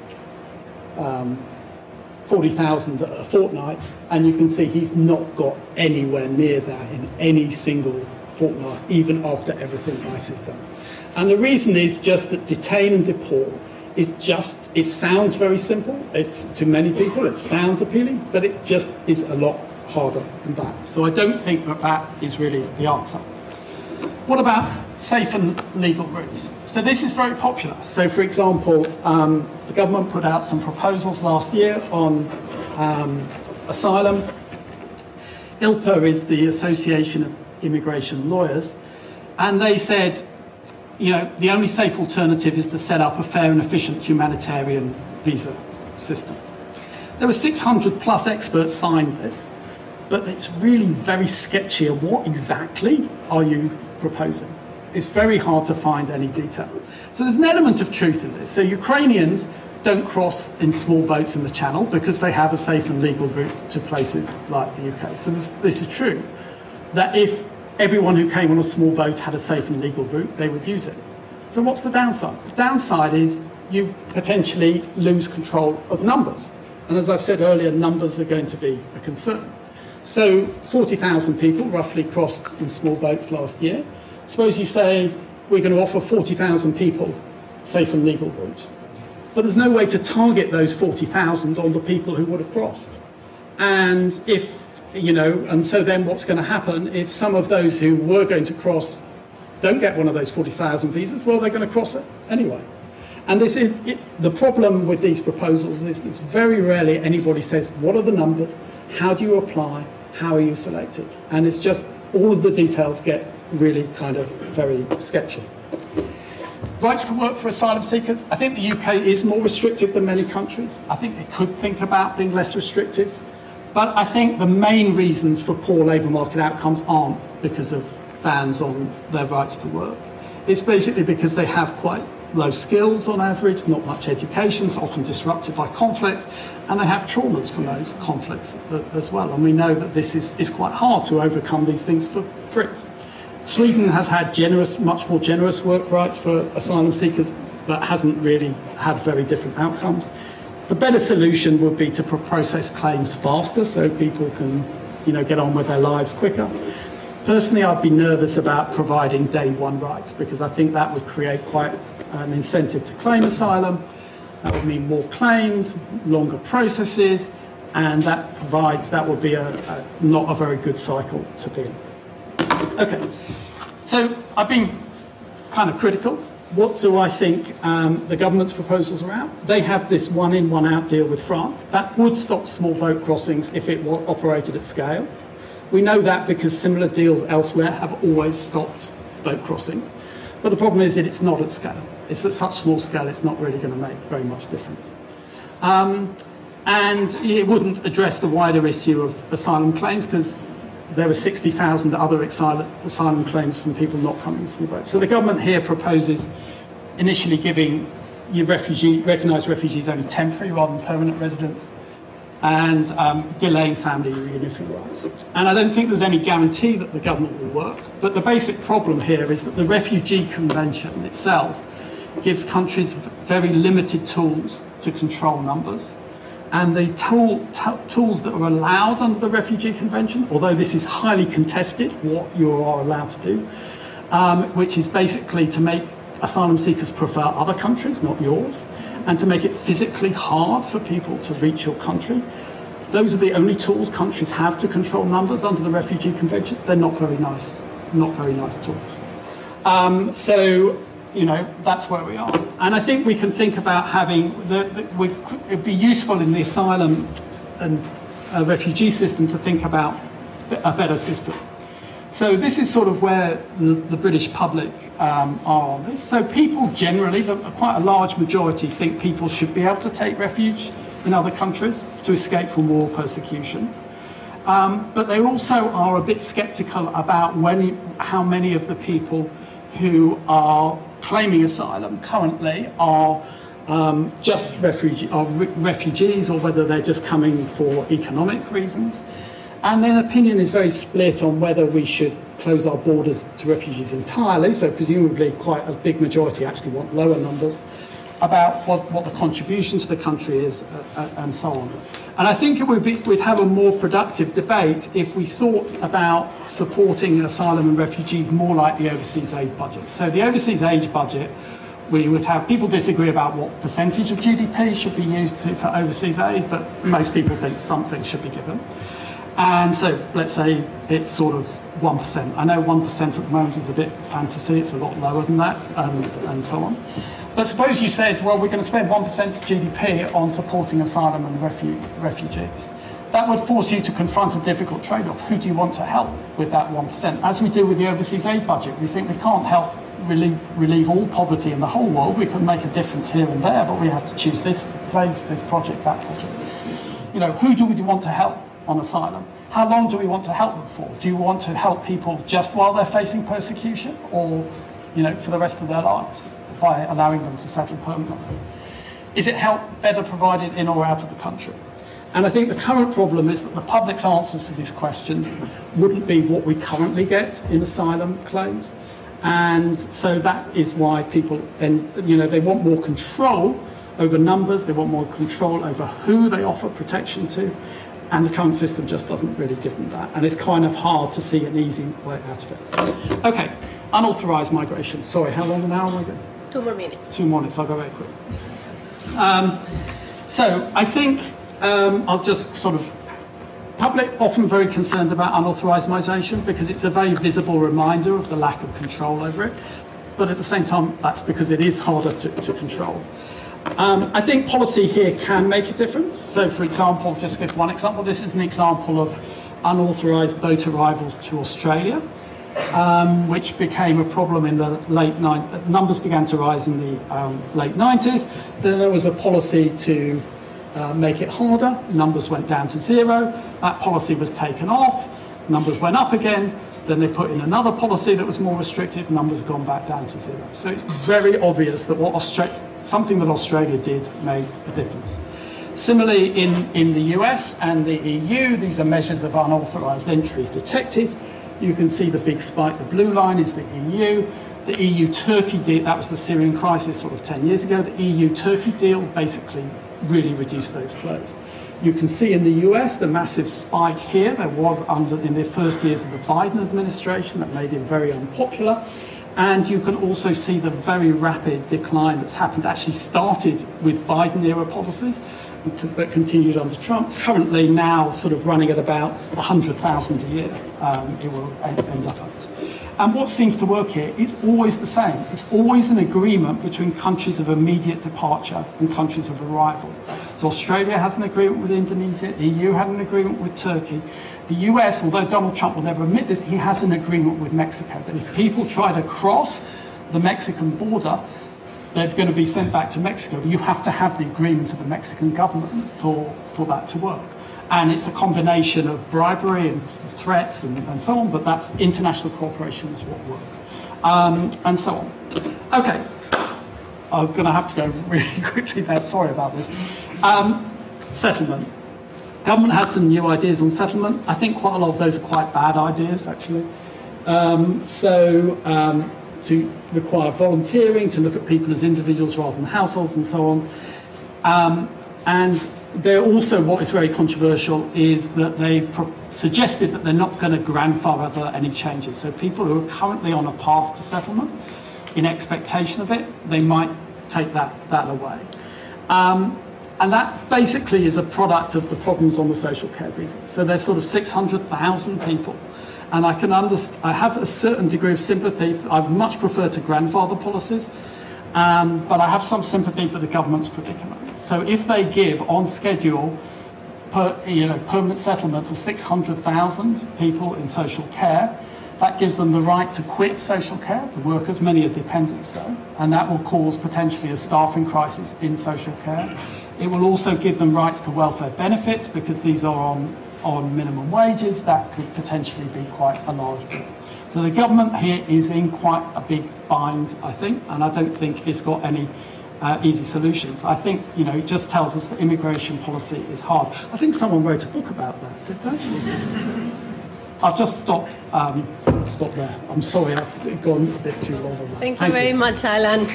um, forty thousand a fortnight, and you can see he's not got anywhere near that in any single fortnight, even after everything ICE has done. And the reason is just that detain and deport is just, it sounds very simple. It's to many people, it sounds appealing, but it just is a lot harder than that. So I don't think that that is really the answer. What about safe and legal routes? So this is very popular. So for example, um, the government put out some proposals last year on um, asylum. I L P A is the Association of Immigration Lawyers, and they said, you know, the only safe alternative is to set up a fair and efficient humanitarian visa system. There were six hundred plus experts signed this, but it's really very sketchy. What exactly are you proposing? It's very hard to find any detail. So there's an element of truth in this. So Ukrainians don't cross in small boats in the Channel because they have a safe and legal route to places like the U K. So this, this is true, that if everyone who came on a small boat had a safe and legal route, they would use it. So what's the downside? The downside is you potentially lose control of numbers. And as I've said earlier, numbers are going to be a concern. So forty thousand people roughly crossed in small boats last year. Suppose you say, we're going to offer forty thousand people safe and legal route. But there's no way to target those forty thousand on the people who would have crossed. And if, you know, and so then what's going to happen if some of those who were going to cross don't get one of those forty thousand visas? Well, they're going to cross it anyway. And this is, it, the problem with these proposals is that very rarely anybody says, what are the numbers? How do you apply? How are you selected? And it's just, all of the details get really kind of very sketchy. Rights to work for asylum seekers. I think the U K is more restrictive than many countries. I think they could think about being less restrictive. But I think the main reasons for poor labour market outcomes aren't because of bans on their rights to work. It's basically because they have quite low skills on average, not much education, it's often disrupted by conflict, and they have traumas from those conflicts as well. And we know that this is, is quite hard to overcome these things for Brits. Sweden has had generous, much more generous work rights for asylum seekers, but hasn't really had very different outcomes. The better solution would be to process claims faster so people can, you know, get on with their lives quicker. Personally, I'd be nervous about providing day one rights because I think that would create quite an incentive to claim asylum. That would mean more claims, longer processes, and that provides, that would be a, a not a very good cycle to be in. Okay, so I've been kind of critical. What do I think um, the government's proposals are out? They have this one in, one out deal with France. That would stop small boat crossings if it were operated at scale. We know that because similar deals elsewhere have always stopped boat crossings. But the problem is that it's not at scale. It's at such small scale, it's not really going to make very much difference. Um, and it wouldn't address the wider issue of asylum claims because there were sixty thousand other asylum, asylum claims from people not coming to the boat. So the government here proposes initially giving you refugee, recognised refugees only temporary rather than permanent residence, and um, delaying family reunification rights. And I don't think there's any guarantee that the government will work, but the basic problem here is that the Refugee Convention itself gives countries very limited tools to control numbers. And the tool, t- tools that are allowed under the Refugee Convention, although this is highly contested, what you are allowed to do, um, which is basically to make asylum seekers prefer other countries, not yours, and to make it physically hard for people to reach your country. Those are the only tools countries have to control numbers under the Refugee Convention. They're not very nice, not very nice tools. Um, so, you know, that's where we are. And I think we can think about having, the, the, we, it'd be useful in the asylum and uh, refugee system to think about a better system. So this is sort of where the, the British public um, are on this. So people generally, the, quite a large majority, think people should be able to take refuge in other countries to escape from war or persecution. Um, but they also are a bit sceptical about when, how many of the people who are claiming asylum currently are um, just refugee, are re- refugees or whether they're just coming for economic reasons. And then opinion is very split on whether we should close our borders to refugees entirely, so presumably quite a big majority actually want lower numbers, about what, what the contribution to the country is, uh, uh, and so on. And I think it would be, we'd have a more productive debate if we thought about supporting asylum and refugees more like the overseas aid budget. So the overseas aid budget, we would have, people disagree about what percentage of G D P should be used to, for overseas aid, but most people think something should be given. And so let's say it's sort of one percent. I know one percent at the moment is a bit fantasy, it's a lot lower than that, and, and so on. But suppose you said, well, we're going to spend one percent of G D P on supporting asylum and refu- refugees. That would force you to confront a difficult trade-off. Who do you want to help with that one percent? As we do with the overseas aid budget, we think we can't help relieve, relieve all poverty in the whole world. We can make a difference here and there, but we have to choose this place, this project, that project. You know, who do we want to help on asylum? How long do we want to help them for? Do you want to help people just while they're facing persecution, or, you know, for the rest of their lives, by allowing them to settle permanently? Is it help better provided in or out of the country? And I think the current problem is that the public's answers to these questions wouldn't be what we currently get in asylum claims. And so that is why people, and you know, they want more control over numbers, they want more control over who they offer protection to, and the current system just doesn't really give them that. And it's kind of hard to see an easy way out of it. Okay, unauthorised migration. Sorry, how long an hour am I going? Two more minutes. Two more minutes, I'll go very quick. Um, so I think um, I'll just sort of, public often very concerned about unauthorised migration because it's a very visible reminder of the lack of control over it. But at the same time, that's because it is harder to, to control. Um, I think policy here can make a difference. So, for example, just give one example. This is an example of unauthorised boat arrivals to Australia, um, which became a problem in the late nineties. Numbers began to rise in the um, late nineties. Then there was a policy to uh, make it harder. Numbers went down to zero. That policy was taken off. Numbers went up again. Then they put in another policy that was more restrictive. Numbers have gone back down to zero. So it's very obvious that what Austra- something that Australia did made a difference. Similarly, in, in the U S and the E U, these are measures of unauthorised entries detected. You can see the big spike. The blue line is the E U. The E U-Turkey deal, that was the Syrian crisis sort of ten years ago. The E U-Turkey deal basically really reduced those flows. You can see in the U S the massive spike here. There was under in the first years of the Biden administration that made him very unpopular. And you can also see the very rapid decline that's happened, actually started with Biden-era policies, but continued under Trump. Currently now sort of running at about one hundred thousand a year, um, it will end up at. And what seems to work here is always the same. It's always an agreement between countries of immediate departure and countries of arrival. So Australia has an agreement with Indonesia, E U had an agreement with Turkey. The U S, although Donald Trump will never admit this, he has an agreement with Mexico that if people try to cross the Mexican border, they're going to be sent back to Mexico. You have to have the agreement of the Mexican government for, for that to work. and it's a combination of bribery and threats and, and so on, but that's international cooperation is what works, um, and so on. Okay, I'm going to have to go really quickly there, sorry about this. Um, settlement. Government has some new ideas on settlement. I think quite a lot of those are quite bad ideas, actually. Um, so, um, to require volunteering, to look at people as individuals rather than households and so on. Um, and they're also, what is very controversial is that they've pro- suggested that they're not going to grandfather any changes. So people who are currently on a path to settlement, in expectation of it, they might take that, that away. Um, and that basically is a product of the problems on the social care visa. So there's sort of six hundred thousand people. And I can understand, I have a certain degree of sympathy. I much prefer to grandfather policies, um, but I have some sympathy for the government's predicament. So if they give on schedule, per, you know, permanent settlement to six hundred thousand people in social care, that gives them the right to quit social care, the workers, many are dependents though, and that will cause potentially a staffing crisis in social care. It will also give them rights to welfare benefits because these are on on minimum wages. That could potentially be quite a large bill. So the government here is in quite a big bind, I think, and I don't think it's got any uh, easy solutions. I think, you know, it just tells us that immigration policy is hard. I think someone wrote a book about that, did they? I'll just stop, um, stop there. I'm sorry, I've gone a bit too long on that. Thank you Thank very you. much, Alan.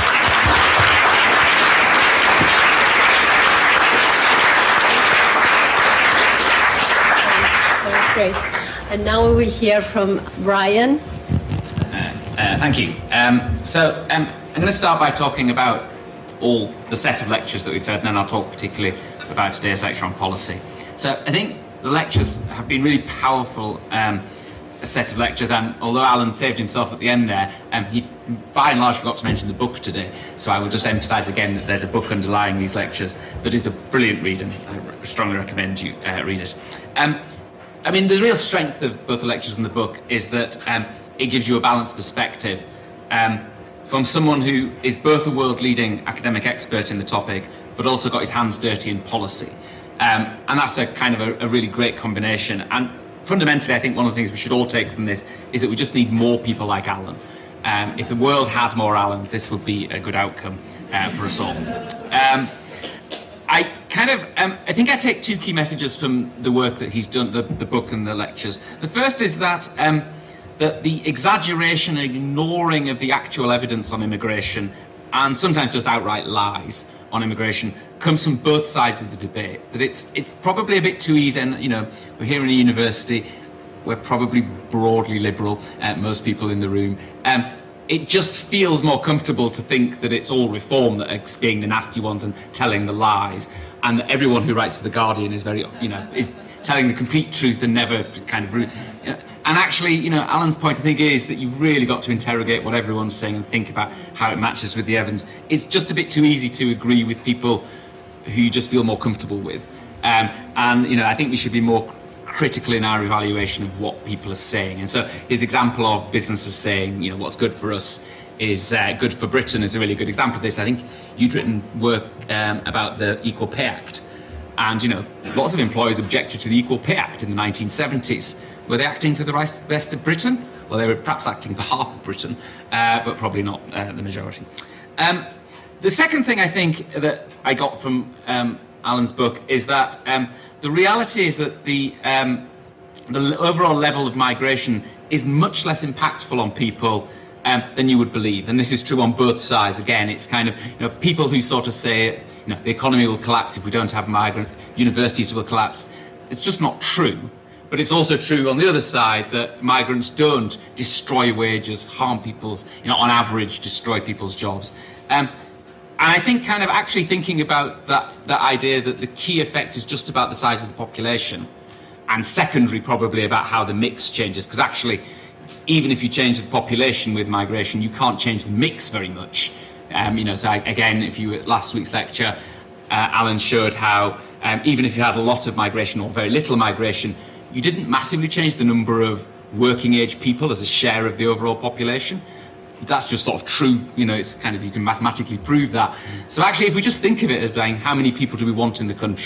Great. And now we will hear from Brian. Uh, uh, thank you. Um, so um, I'm going to start by talking about all the set of lectures that we've heard, and then I'll talk particularly about today's lecture on policy. So I think the lectures have been really powerful, um, a set of lectures, and although Alan saved himself at the end there, um, he by and large forgot to mention the book today, so I will just emphasise again that there's a book underlying these lectures that is a brilliant read, and I strongly recommend you uh, read it. Um, I mean, the real strength of both the lectures and the book is that um, it gives you a balanced perspective um, from someone who is both a world-leading academic expert in the topic, but also got his hands dirty in policy. Um, and that's a kind of a, a really great combination. And fundamentally, I think one of the things we should all take from this is that we just need more people like Alan. Um, if the world had more Alans, this would be a good outcome uh, for us all. Um, I kind of, um, I think I take two key messages from the work that he's done, the, the book and the lectures. The first is that, um, that the exaggeration and ignoring of the actual evidence on immigration, and sometimes just outright lies on immigration, comes from both sides of the debate. That it's it's probably a bit too easy, and you know, we're here in a university, we're probably broadly liberal, uh, most people in the room. Um, It just feels more comfortable to think that it's all reform that is being the nasty ones and telling the lies, and that everyone who writes for The Guardian is very, you know, is telling the complete truth and never kind of... You know, and actually, you know, Alan's point, I think, is that you've really got to interrogate what everyone's saying and think about how it matches with the evidence. It's just a bit too easy to agree with people who you just feel more comfortable with. Um, and, you know, I think we should be more critical in our evaluation of what people are saying. And so his example of businesses saying, you know, what's good for us is uh, good for Britain is a really good example of this. I think you'd written work um, about the Equal Pay Act. And, you know, lots of employers objected to the Equal Pay Act in the nineteen seventies. Were they acting for the best of Britain? Well, they were perhaps acting for half of Britain, uh, but probably not uh, the majority. Um, the second thing I think that I got from um, Alan's book is that um, the reality is that the um, the overall level of migration is much less impactful on people um, than you would believe, and this is true on both sides. Again, it's kind of, you know, people who sort of say, you know, the economy will collapse if we don't have migrants, universities will collapse. It's just not true. But it's also true on the other side that migrants don't destroy wages, harm people's, you know, on average, destroy people's jobs. Um, And I think kind of actually thinking about that, that idea that the key effect is just about the size of the population, and secondary probably about how the mix changes, because actually even if you change the population with migration, you can't change the mix very much. Um, you know, so I, again, if you were at last week's lecture, uh, Alan showed how um, even if you had a lot of migration or very little migration, you didn't massively change the number of working age people as a share of the overall population. That's just sort of true, you know, it's kind of, you can mathematically prove that. So actually, if we just think of it as being how many people do we want in the country,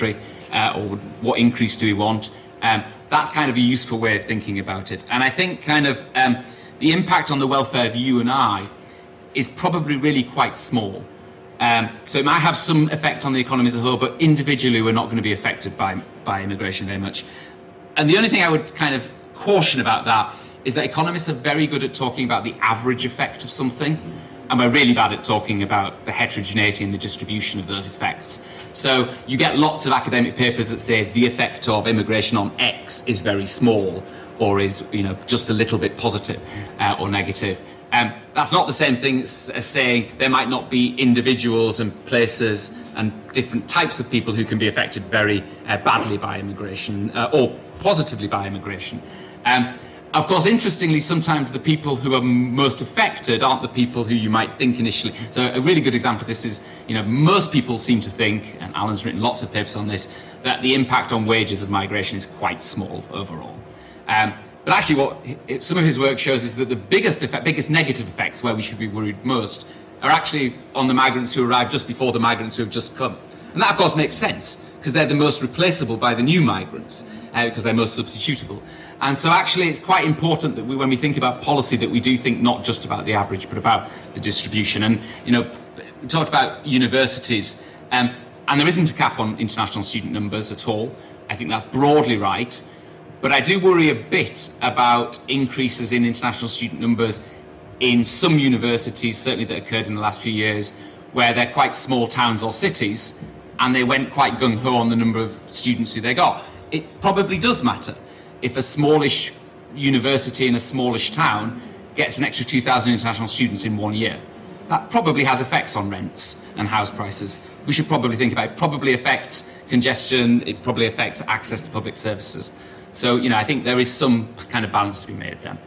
uh, or what increase do we want? Um, that's kind of a useful way of thinking about it. And I think kind of um, the impact on the welfare of you and I is probably really quite small. Um, so it might have some effect on the economy as a whole, but individually we're not going to be affected by, by immigration very much. And the only thing I would kind of caution about that is that economists are very good at talking about the average effect of something, and we're really bad at talking about the heterogeneity and the distribution of those effects. So you get lots of academic papers that say the effect of immigration on X is very small, or is, you know, just a little bit positive uh, or negative. Um, that's not the same thing as, as saying there might not be individuals and places and different types of people who can be affected very uh, badly by immigration uh, or positively by immigration. Um, Of course, interestingly, sometimes the people who are most affected aren't the people who you might think initially. So a really good example of this is, you know, most people seem to think, and Alan's written lots of papers on this, that the impact on wages of migration is quite small overall. Um, but actually what it, some of his work shows is that the biggest effect, biggest negative effects where we should be worried most are actually on the migrants who arrive just before the migrants who have just come. And that, of course, makes sense, because they're the most replaceable by the new migrants, uh, because they're most substitutable. And so actually it's quite important that we, when we think about policy, that we do think not just about the average, but about the distribution. And, you know, we talked about universities, um, and there isn't a cap on international student numbers at all. I think that's broadly right. But I do worry a bit about increases in international student numbers in some universities, certainly that occurred in the last few years, where they're quite small towns or cities, and they went quite gung-ho on the number of students who they got. It probably does matter. If a smallish university in a smallish town gets an extra two thousand international students in one year, that probably has effects on rents and house prices. We should probably think about it. It probably affects congestion, it probably affects access to public services. So, you know, I think there is some kind of balance to be made there.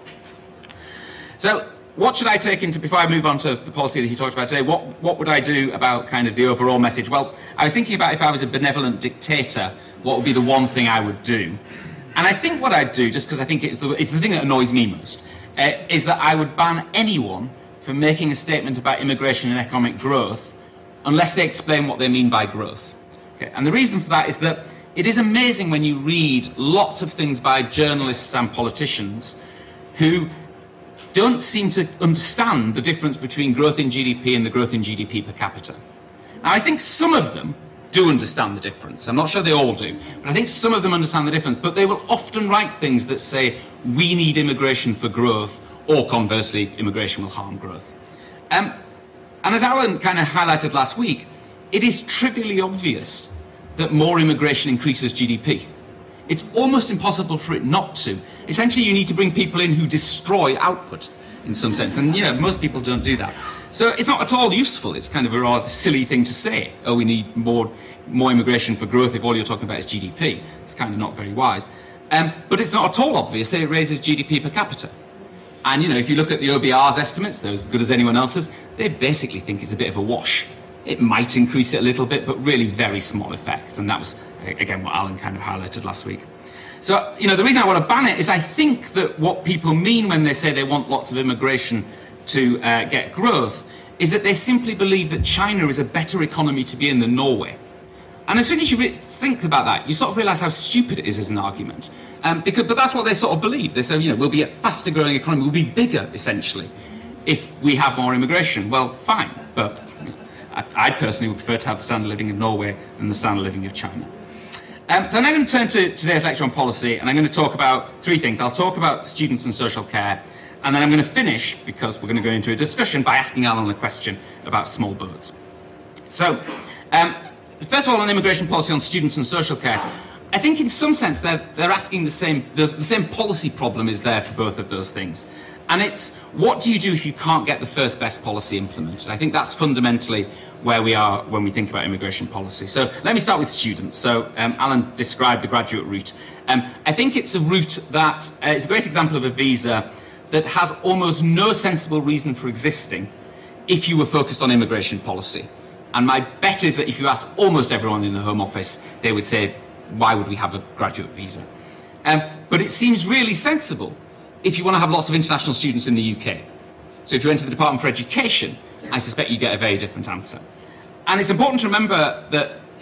So what should I take into, before I move on to the policy that he talked about today, what, what would I do about kind of the overall message? Well, I was thinking about if I was a benevolent dictator, what would be the one thing I would do? And I think what I'd do, just because I think it's the, it's the thing that annoys me most, uh, is that I would ban anyone from making a statement about immigration and economic growth unless they explain what they mean by growth. Okay? And the reason for that is that it is amazing when you read lots of things by journalists and politicians who don't seem to understand the difference between growth in G D P and the growth in G D P per capita. Now, I think some of them do understand the difference. I'm not sure they all do, but I think some of them understand the difference, but they will often write things that say, we need immigration for growth, or conversely, immigration will harm growth. Um, and as Alan kind of highlighted last week, it is trivially obvious that more immigration increases G D P. It's almost impossible for it not to. Essentially, you need to bring people in who destroy output, in some sense, and, you know, most people don't do that. So it's not at all useful. It's kind of a rather silly thing to say. Oh, we need more more immigration for growth if all you're talking about is G D P. It's kind of not very wise. Um, but it's not at all obvious that it raises G D P per capita. And, you know, if you look at the O B R's estimates, they're as good as anyone else's, they basically think it's a bit of a wash. It might increase it a little bit, but really very small effects. And that was, again, what Alan kind of highlighted last week. So, you know, the reason I want to ban it is I think that what people mean when they say they want lots of immigration to uh, get growth is that they simply believe that China is a better economy to be in than Norway. And as soon as you re- think about that, you sort of realise how stupid it is as an argument. Um, because, but that's what they sort of believe. They say, you know, we'll be a faster growing economy, we'll be bigger, essentially, if we have more immigration. Well, fine, but I, I personally would prefer to have the standard of living of Norway than the standard of living of China. Um, so I'm now going to turn to today's lecture on policy, and I'm going to talk about three things. I'll talk about students and social care, and then I'm going to finish, because we're going to go into a discussion, by asking Alan a question about small boats. So, um, first of all, on immigration policy on students and social care, I think in some sense they're, they're asking the same, the, the same policy problem is there for both of those things. And it's, what do you do if you can't get the first best policy implemented? I think that's fundamentally where we are when we think about immigration policy. So let me start with students. So um, Alan described the graduate route. Um, I think it's a route that, uh, it's a great example of a visa that has almost no sensible reason for existing if you were focused on immigration policy. And my bet is that if you asked almost everyone in the Home Office, they would say, why would we have a graduate visa? Um, but it seems really sensible if you want to have lots of international students in the U K. So if you went to the Department for Education, I suspect you get a very different answer. And it's important to remember that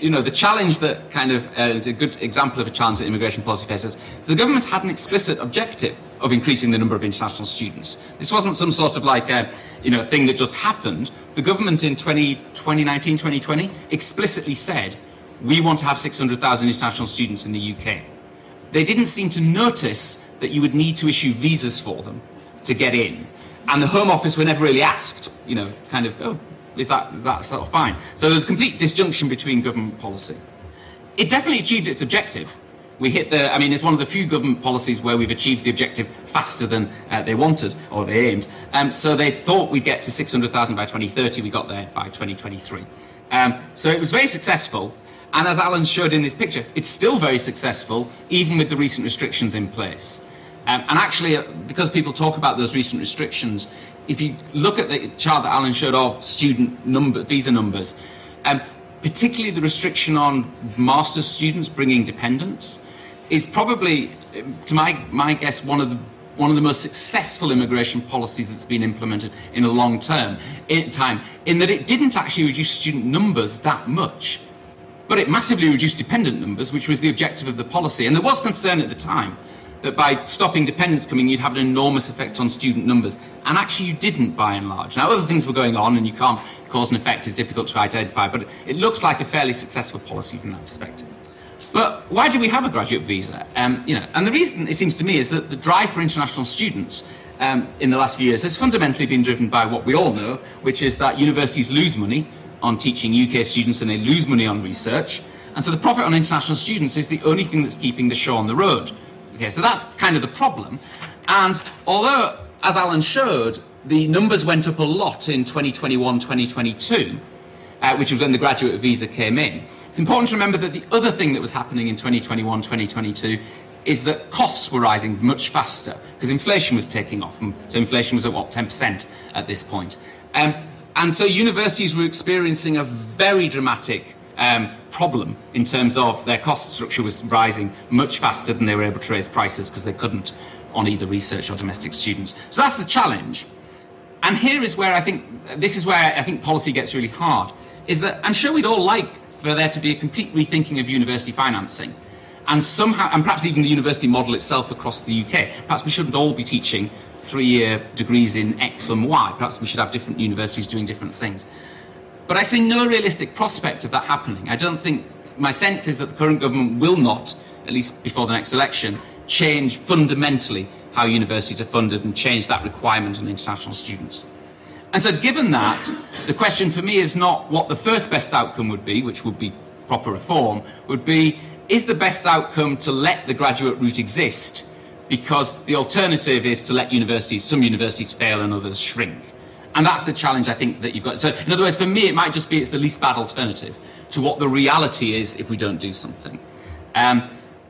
you know, the challenge that kind of uh, is a good example of a challenge that immigration policy faces. So the government had an explicit objective of increasing the number of international students. This wasn't some sort of like a, you know, thing that just happened. The government in twenty nineteen, twenty twenty explicitly said, we want to have six hundred thousand international students in the U K. They didn't seem to notice that you would need to issue visas for them to get in. And the Home Office were never really asked, you know, kind of, oh, is that, is that sort of fine? So there's complete disjunction between government policy. It definitely achieved its objective. We hit the, I mean, it's one of the few government policies where we've achieved the objective faster than uh, they wanted, or they aimed. Um, so they thought we'd get to six hundred thousand by twenty thirty, we got there by twenty twenty-three. Um, so it was very successful, and as Alan showed in his picture, it's still very successful, even with the recent restrictions in place. Um, and actually, uh, because people talk about those recent restrictions, if you look at the chart that Alan showed of student number, visa numbers, um, particularly the restriction on master's students bringing dependents, is probably, to my, my guess, one of the one of the most successful immigration policies that's been implemented in a long term in time, in that it didn't actually reduce student numbers that much, but it massively reduced dependent numbers, which was the objective of the policy. And there was concern at the time that by stopping dependents coming, you'd have an enormous effect on student numbers. And actually you didn't, by and large. Now, other things were going on, and you can't cause and effect is difficult to identify, but it looks like a fairly successful policy from that perspective. But why do we have a graduate visa? Um, you know, and the reason, it seems to me, is that the drive for international students um, in the last few years has fundamentally been driven by what we all know, which is that universities lose money on teaching U K students and they lose money on research. And so the profit on international students is the only thing that's keeping the show on the road. Okay, so that's kind of the problem. And although, as Alan showed, the numbers went up a lot in twenty twenty-one, twenty twenty-two, uh, which was when the graduate visa came in, it's important to remember that the other thing that was happening in twenty twenty-one, twenty twenty-two is that costs were rising much faster because inflation was taking off. And so inflation was at, what, ten percent at this point. Um, and so universities were experiencing a very dramatic um, problem in terms of their cost structure was rising much faster than they were able to raise prices because they couldn't on either research or domestic students. So that's the challenge. And here is where I think, this is where I think policy gets really hard, is that I'm sure we'd all like for there to be a complete rethinking of university financing. And somehow, and perhaps even the university model itself across the U K. Perhaps we shouldn't all be teaching three-year degrees in X and Y. Perhaps we should have different universities doing different things. But I see no realistic prospect of that happening. I don't think, my sense is that the current government will not, at least before the next election, change fundamentally how universities are funded and change that requirement on international students. And so given that, the question for me is not what the first best outcome would be, which would be proper reform, would be, is the best outcome to let the graduate route exist? Because the alternative is to let universities, some universities fail and others shrink. And that's the challenge I think that you've got. So in other words, for me, it might just be it's the least bad alternative to what the reality is if we don't do something. Um,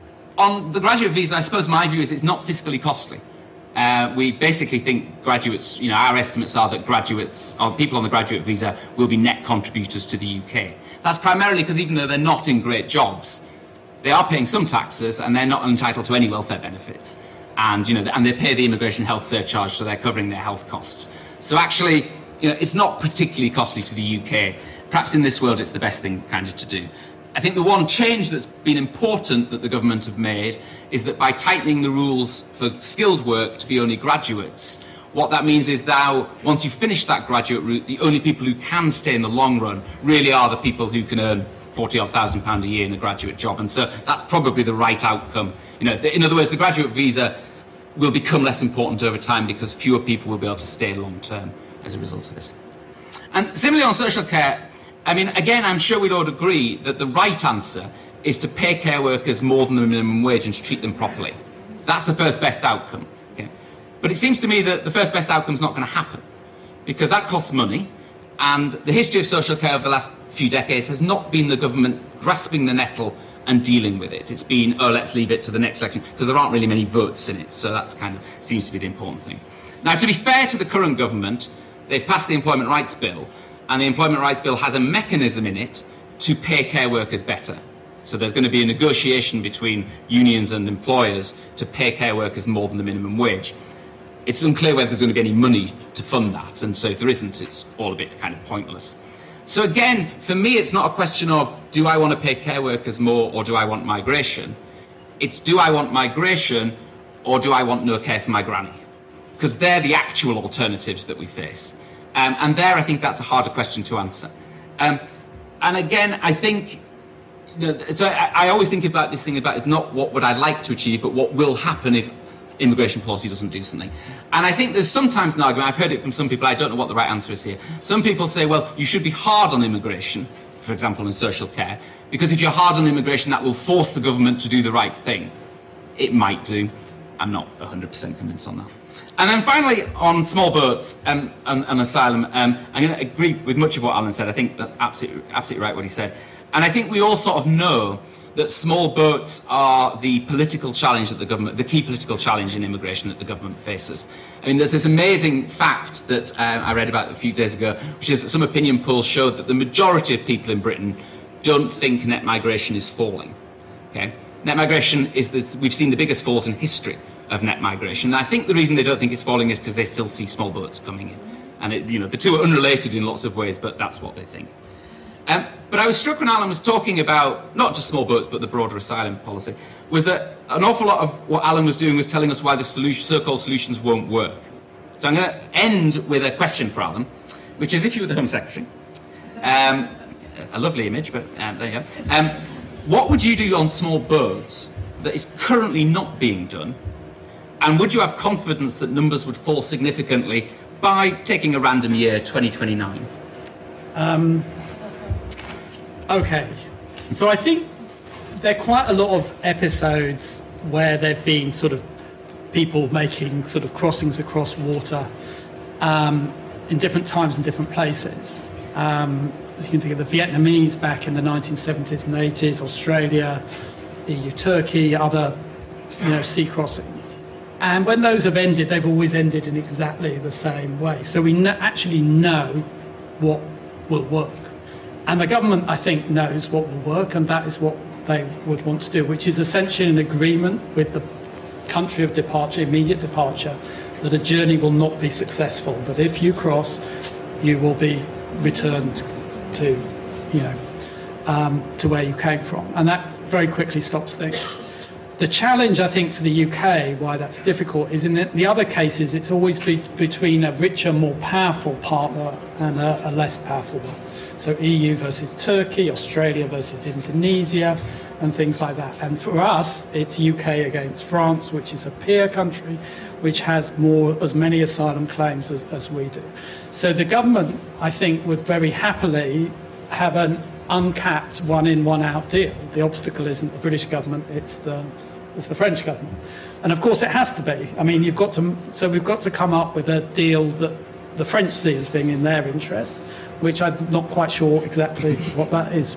on the graduate visa, I suppose my view is it's not fiscally costly. Uh, we basically think graduates, you know, our estimates are that graduates, or people on the graduate visa, will be net contributors to the U K. That's primarily because even though they're not in great jobs, they are paying some taxes and they're not entitled to any welfare benefits. And, you know, and they pay the immigration health surcharge, so they're covering their health costs. So actually, you know, it's not particularly costly to the U K. Perhaps in this world, it's the best thing kind of to do. I think the one change that's been important that the government have made is that by tightening the rules for skilled work to be only graduates, what that means is now, once you've finished that graduate route, the only people who can stay in the long run really are the people who can earn forty odd thousand pounds a year in a graduate job. And so that's probably the right outcome. You know, in other words, the graduate visa will become less important over time because fewer people will be able to stay long term as a result of it. And similarly on social care, I mean, again, I'm sure we'd all agree that the right answer is to pay care workers more than the minimum wage and to treat them properly. That's the first best outcome. Okay? But it seems to me that the first best outcome is not going to happen because that costs money. And the history of social care over the last few decades has not been the government grasping the nettle and dealing with it. It's been, oh, let's leave it to the next election because there aren't really many votes in it. So that's kind of seems to be the important thing. Now, to be fair to the current government, they've passed the Employment Rights Bill. And the Employment Rights Bill has a mechanism in it to pay care workers better. So there's going to be a negotiation between unions and employers to pay care workers more than the minimum wage. It's unclear whether there's going to be any money to fund that, and so if there isn't, it's all a bit kind of pointless. So again, for me, it's not a question of do I want to pay care workers more or do I want migration? It's do I want migration or do I want no care for my granny? Because they're the actual alternatives that we face. Um, and there, I think that's a harder question to answer. Um, and again, I think, you know, so I, I always think about this thing about it's not what would I like to achieve, but what will happen if immigration policy doesn't do something. And I think there's sometimes an argument, I've heard it from some people, I don't know what the right answer is here. Some people say, well, you should be hard on immigration, for example, in social care, because if you're hard on immigration, that will force the government to do the right thing. It might do. I'm not one hundred percent convinced on that. And then finally, on small boats um, and, and asylum, um, I'm going to agree with much of what Alan said. I think that's absolutely, absolutely right what he said. And I think we all sort of know that small boats are the political challenge that the government, the key political challenge in immigration that the government faces. I mean, there's this amazing fact that um, I read about a few days ago, which is that some opinion polls showed that the majority of people in Britain don't think net migration is falling. Okay, net migration is this, we've seen the biggest falls in history of net migration. And I think the reason they don't think it's falling is because they still see small boats coming in. And it, you know, the two are unrelated in lots of ways, but that's what they think. Um, but I was struck when Alan was talking about not just small boats, but the broader asylum policy, was that an awful lot of what Alan was doing was telling us why the solution, so-called solutions won't work. So I'm going to end with a question for Alan, which is if you were the Home Secretary, um, a lovely image, but um, there you go. Um, what would you do on small boats that is currently not being done? And would you have confidence that numbers would fall significantly by taking a random year, twenty twenty-nine? Um, okay. So I think there are quite a lot of episodes where there have been sort of people making sort of crossings across water um, in different times and different places. Um, as you can think of the Vietnamese back in the nineteen seventies and eighties, Australia, E U, Turkey, other you know, sea crossings. And when those have ended, they've always ended in exactly the same way. So we kn- actually know what will work. And the government, I think, knows what will work, and that is what they would want to do, which is essentially an agreement with the country of departure, immediate departure, that a journey will not be successful, that if you cross, you will be returned to, you know, um, to where you came from. And that very quickly stops things. The challenge, I think, for the U K, why that's difficult, is in the, the other cases, it's always be, between a richer, more powerful partner and a, a less powerful one. So E U versus Turkey, Australia versus Indonesia, and things like that. And for us, it's U K against France, which is a peer country, which has more, as many asylum claims as, as we do. So the government, I think, would very happily have an uncapped one-in, one-out deal. The obstacle isn't the British government, it's the it's the French government. And of course it has to be. I mean, you've got to, so we've got to come up with a deal that the French see as being in their interests, which I'm not quite sure exactly what that is.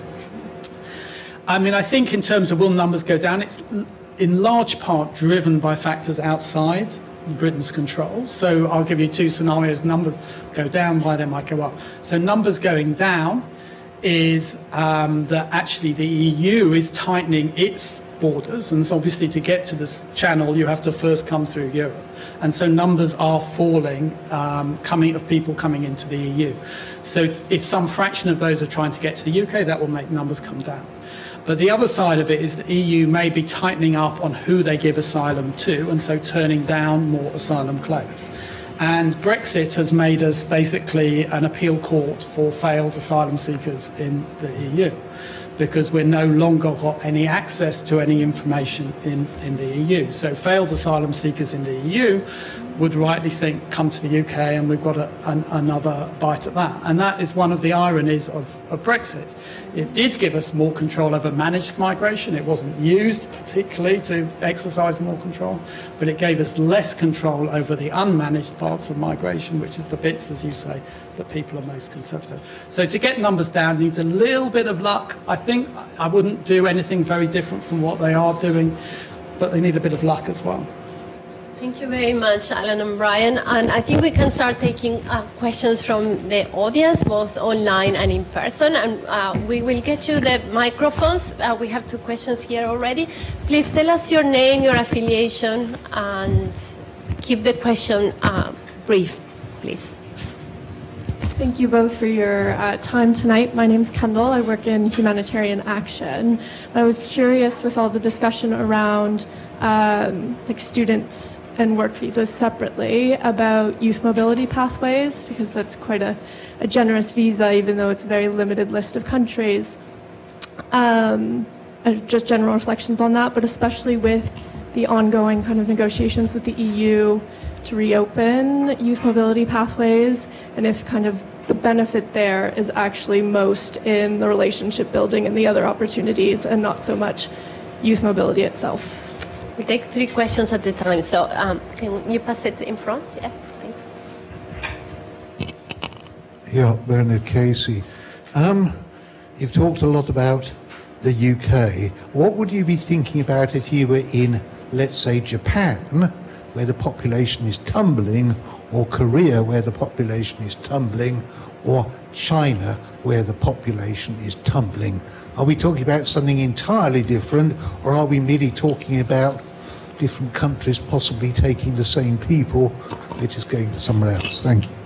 I mean, I think in terms of will numbers go down, it's in large part driven by factors outside Britain's control. So I'll give you two scenarios. Numbers go down, why they might go up. So numbers going down is um, that actually the E U is tightening its borders, and so obviously to get to this channel you have to first come through Europe, and so numbers are falling um, coming of people coming into the E U. So if some fraction of those are trying to get to the U K, that will make numbers come down. But the other side of it is the E U may be tightening up on who they give asylum to, and so turning down more asylum claims. And Brexit has made us basically an appeal court for failed asylum seekers in the E U, because we're no longer got any access to any information in, in the E U. So failed asylum seekers in the E U would rightly think, come to the U K and we've got a, an, another bite at that. And that is one of the ironies of, of Brexit. It did give us more control over managed migration. It wasn't used particularly to exercise more control, but it gave us less control over the unmanaged parts of migration, which is the bits, as you say, that people are most conservative. So to get numbers down needs a little bit of luck. I think I wouldn't do anything very different from what they are doing, but they need a bit of luck as well. Thank you very much, Alan and Brian. And I think we can start taking uh, questions from the audience, both online and in person. And uh, we will get you the microphones. Uh, we have two questions here already. Please tell us your name, your affiliation, and keep the question uh, brief, please. Thank you both for your uh, time tonight. My name's Kendall. I work in humanitarian action. I was curious with all the discussion around um, like students and work visas separately about youth mobility pathways, because that's quite a, a generous visa, even though it's a very limited list of countries. Um, just general reflections on that, but especially with the ongoing kind of negotiations with the E U to reopen youth mobility pathways, and if kind of the benefit there is actually most in the relationship building and the other opportunities and not so much youth mobility itself. We'll take three questions at a time. So um, can you pass it in front? Yeah, thanks. Yeah, Bernard Casey. Um, you've talked a lot about the U K. What would you be thinking about if you were in, let's say, Japan, where the population is tumbling, or Korea, where the population is tumbling, or China, where the population is tumbling? Are we talking about something entirely different, or are we merely talking about different countries possibly taking the same people, which is going somewhere else? Thank you.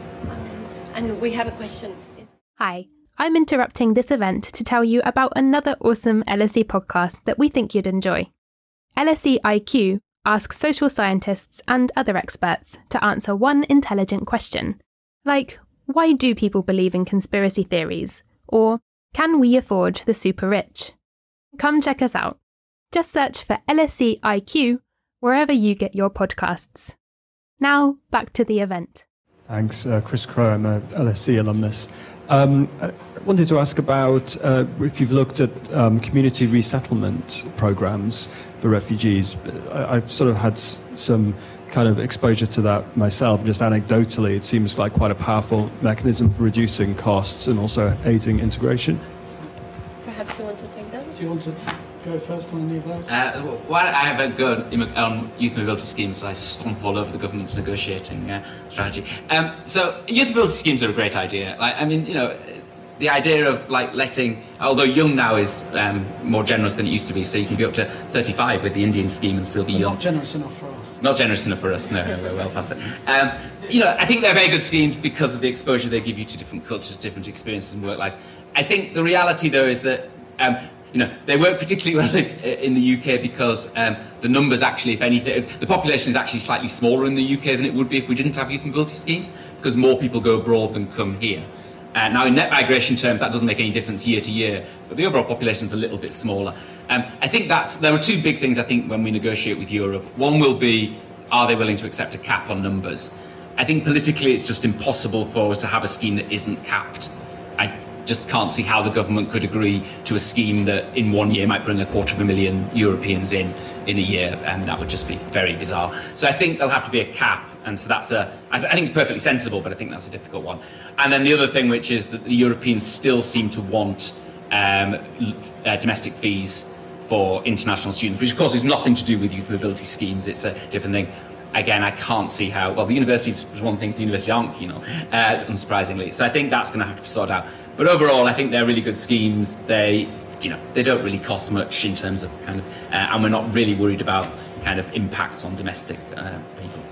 And we have a question. Hi, I'm interrupting this event to tell you about another awesome L S E podcast that we think you'd enjoy. L S E I Q asks social scientists and other experts to answer one intelligent question, like, why do people believe in conspiracy theories? Or, can we afford the super rich? Come check us out. Just search for L S E I Q wherever you get your podcasts. Now, back to the event. Thanks, uh, Chris Crow. I'm a L S E alumnus. Um, I wanted to ask about uh, if you've looked at um, community resettlement programs for refugees. I, I've sort of had s- some kind of exposure to that myself. Just anecdotally, it seems like quite a powerful mechanism for reducing costs and also aiding integration. Perhaps you want to take those? Do you want to go first on any of those? Uh, while I have a go on youth mobility schemes, I stomp all over the government's negotiating uh, strategy. Um, so youth mobility schemes are a great idea. Like, I mean, you know, the idea of like letting, although young now is um, more generous than it used to be, so you can be up to thirty-five with the Indian scheme and still be But young. not generous enough for us. Not generous enough for us, no, no, we're well past it. Um, you know, I think they're very good schemes because of the exposure they give you to different cultures, different experiences and work lives. I think the reality, though, is that, um, you know, they work particularly well if, in the U K because um, the numbers actually, if anything, the population is actually slightly smaller in the U K than it would be if we didn't have youth mobility schemes, because more people go abroad than come here. Uh, now, in net migration terms, that doesn't make any difference year to year, but the overall population is a little bit smaller. Um, I think that's, there are two big things, I think, when we negotiate with Europe. One will be, are they willing to accept a cap on numbers? I think politically it's just impossible for us to have a scheme that isn't capped. I just can't see how the government could agree to a scheme that in one year might bring a quarter of a million Europeans in in a year, and that would just be very bizarre. So I think there'll have to be a cap, and so that's a, I, th- I think it's perfectly sensible, but I think that's a difficult one. And then the other thing, which is that the Europeans still seem to want um, uh, domestic fees for international students, which of course has nothing to do with youth mobility schemes, it's a different thing. Again, I can't see how, well, the universities, one of the things the universities aren't, you know, uh, unsurprisingly. So I think that's going to have to be sorted out. But overall, I think they're really good schemes. They, you know, they don't really cost much in terms of kind of, uh, and we're not really worried about kind of impacts on domestic uh, people.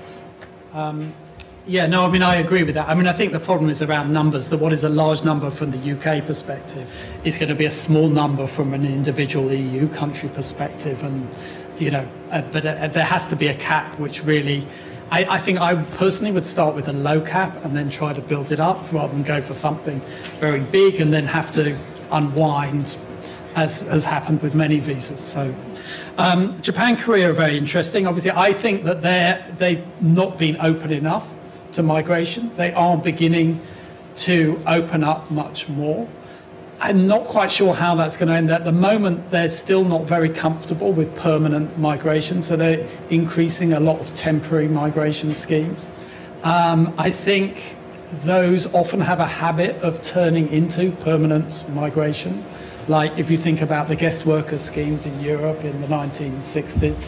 Um, yeah, no, I mean, I agree with that. I mean, I think the problem is around numbers, that what is a large number from the U K perspective is going to be a small number from an individual E U country perspective. And, you know, uh, but uh, there has to be a cap, which really, I, I think I personally would start with a low cap and then try to build it up rather than go for something very big and then have to unwind, as has happened with many visas. So um, Japan, Korea are very interesting. Obviously, I think that they're, they've not been open enough to migration. They are beginning to open up much more. I'm not quite sure how that's going to end. At the moment, they're still not very comfortable with permanent migration, so they're increasing a lot of temporary migration schemes. Um, I think those often have a habit of turning into permanent migration. Like if you think about the guest worker schemes in Europe in the nineteen sixties.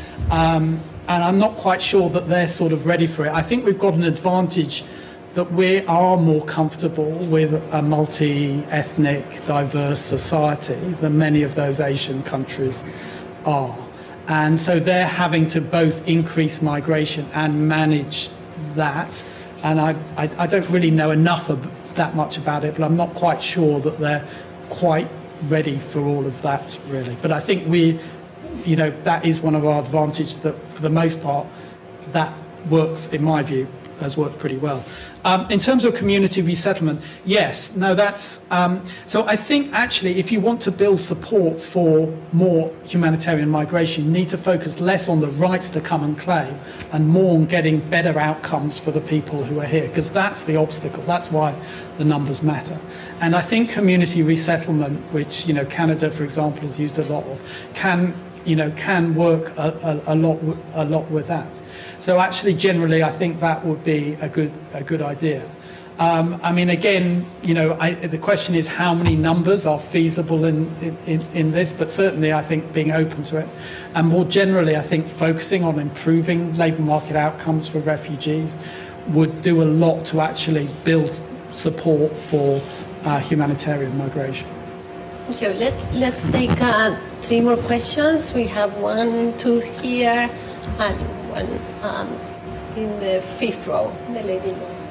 Um, and I'm not quite sure that they're sort of ready for it. I think we've got an advantage that we are more comfortable with a multi-ethnic, diverse society than many of those Asian countries are. And so they're having to both increase migration and manage that. and I, I, I don't really know enough of that much about it, but I'm not quite sure that they're quite ready for all of that, really. But I think we, you know, that is one of our advantages, that for the most part, that works, in my view, has worked pretty well. Um, in terms of community resettlement, yes, no, that's... Um, so I think, actually, if you want to build support for more humanitarian migration, you need to focus less on the rights to come and claim and more on getting better outcomes for the people who are here, because that's the obstacle. That's why the numbers matter. And I think community resettlement, which, you know, Canada, for example, has used a lot of, can... you know, can work a, a, a lot, a lot with that. So actually, generally, I think that would be a good, a good idea. Um, I mean, again, you know, I, the question is how many numbers are feasible in, in, in this, but certainly I think being open to it. And more generally, I think focusing on improving labour market outcomes for refugees would do a lot to actually build support for uh, humanitarian migration. Thank you. Let, let's take uh, three more questions. We have one, two here, and one um, in the fifth row, the lady.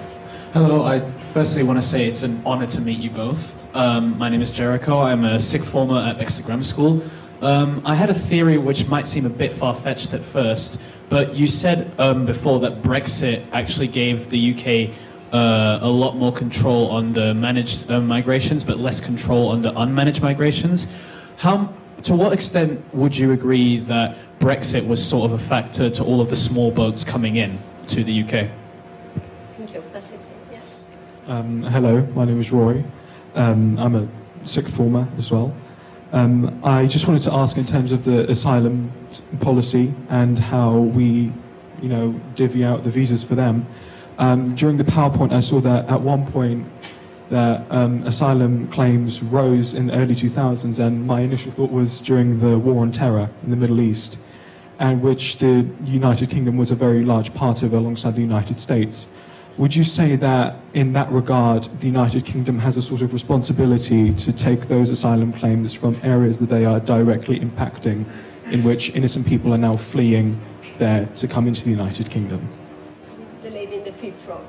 Hello, I firstly want to say it's an honour to meet you both. Um, my name is Jericho. I'm a sixth former at Exeter Grammar School. Um, I had a theory which might seem a bit far-fetched at first, but you said um, before that Brexit actually gave the U K Uh, a lot more control on the managed uh, migrations, but less control on the unmanaged migrations. How, to what extent would you agree that Brexit was sort of a factor to all of the small boats coming in to the U K? Thank you. That's it. Yes. Um, hello, my name is Roy. Um, I'm a sixth former as well. Um, I just wanted to ask in terms of the asylum policy and how we, you know, divvy out the visas for them. Um, during the PowerPoint, I saw that at one point that um, asylum claims rose in the early two thousands, and my initial thought was during the War on Terror in the Middle East, and which the United Kingdom was a very large part of alongside the United States. Would you say that in that regard, the United Kingdom has a sort of responsibility to take those asylum claims from areas that they are directly impacting, in which innocent people are now fleeing there to come into the United Kingdom? The lady in the fifth row.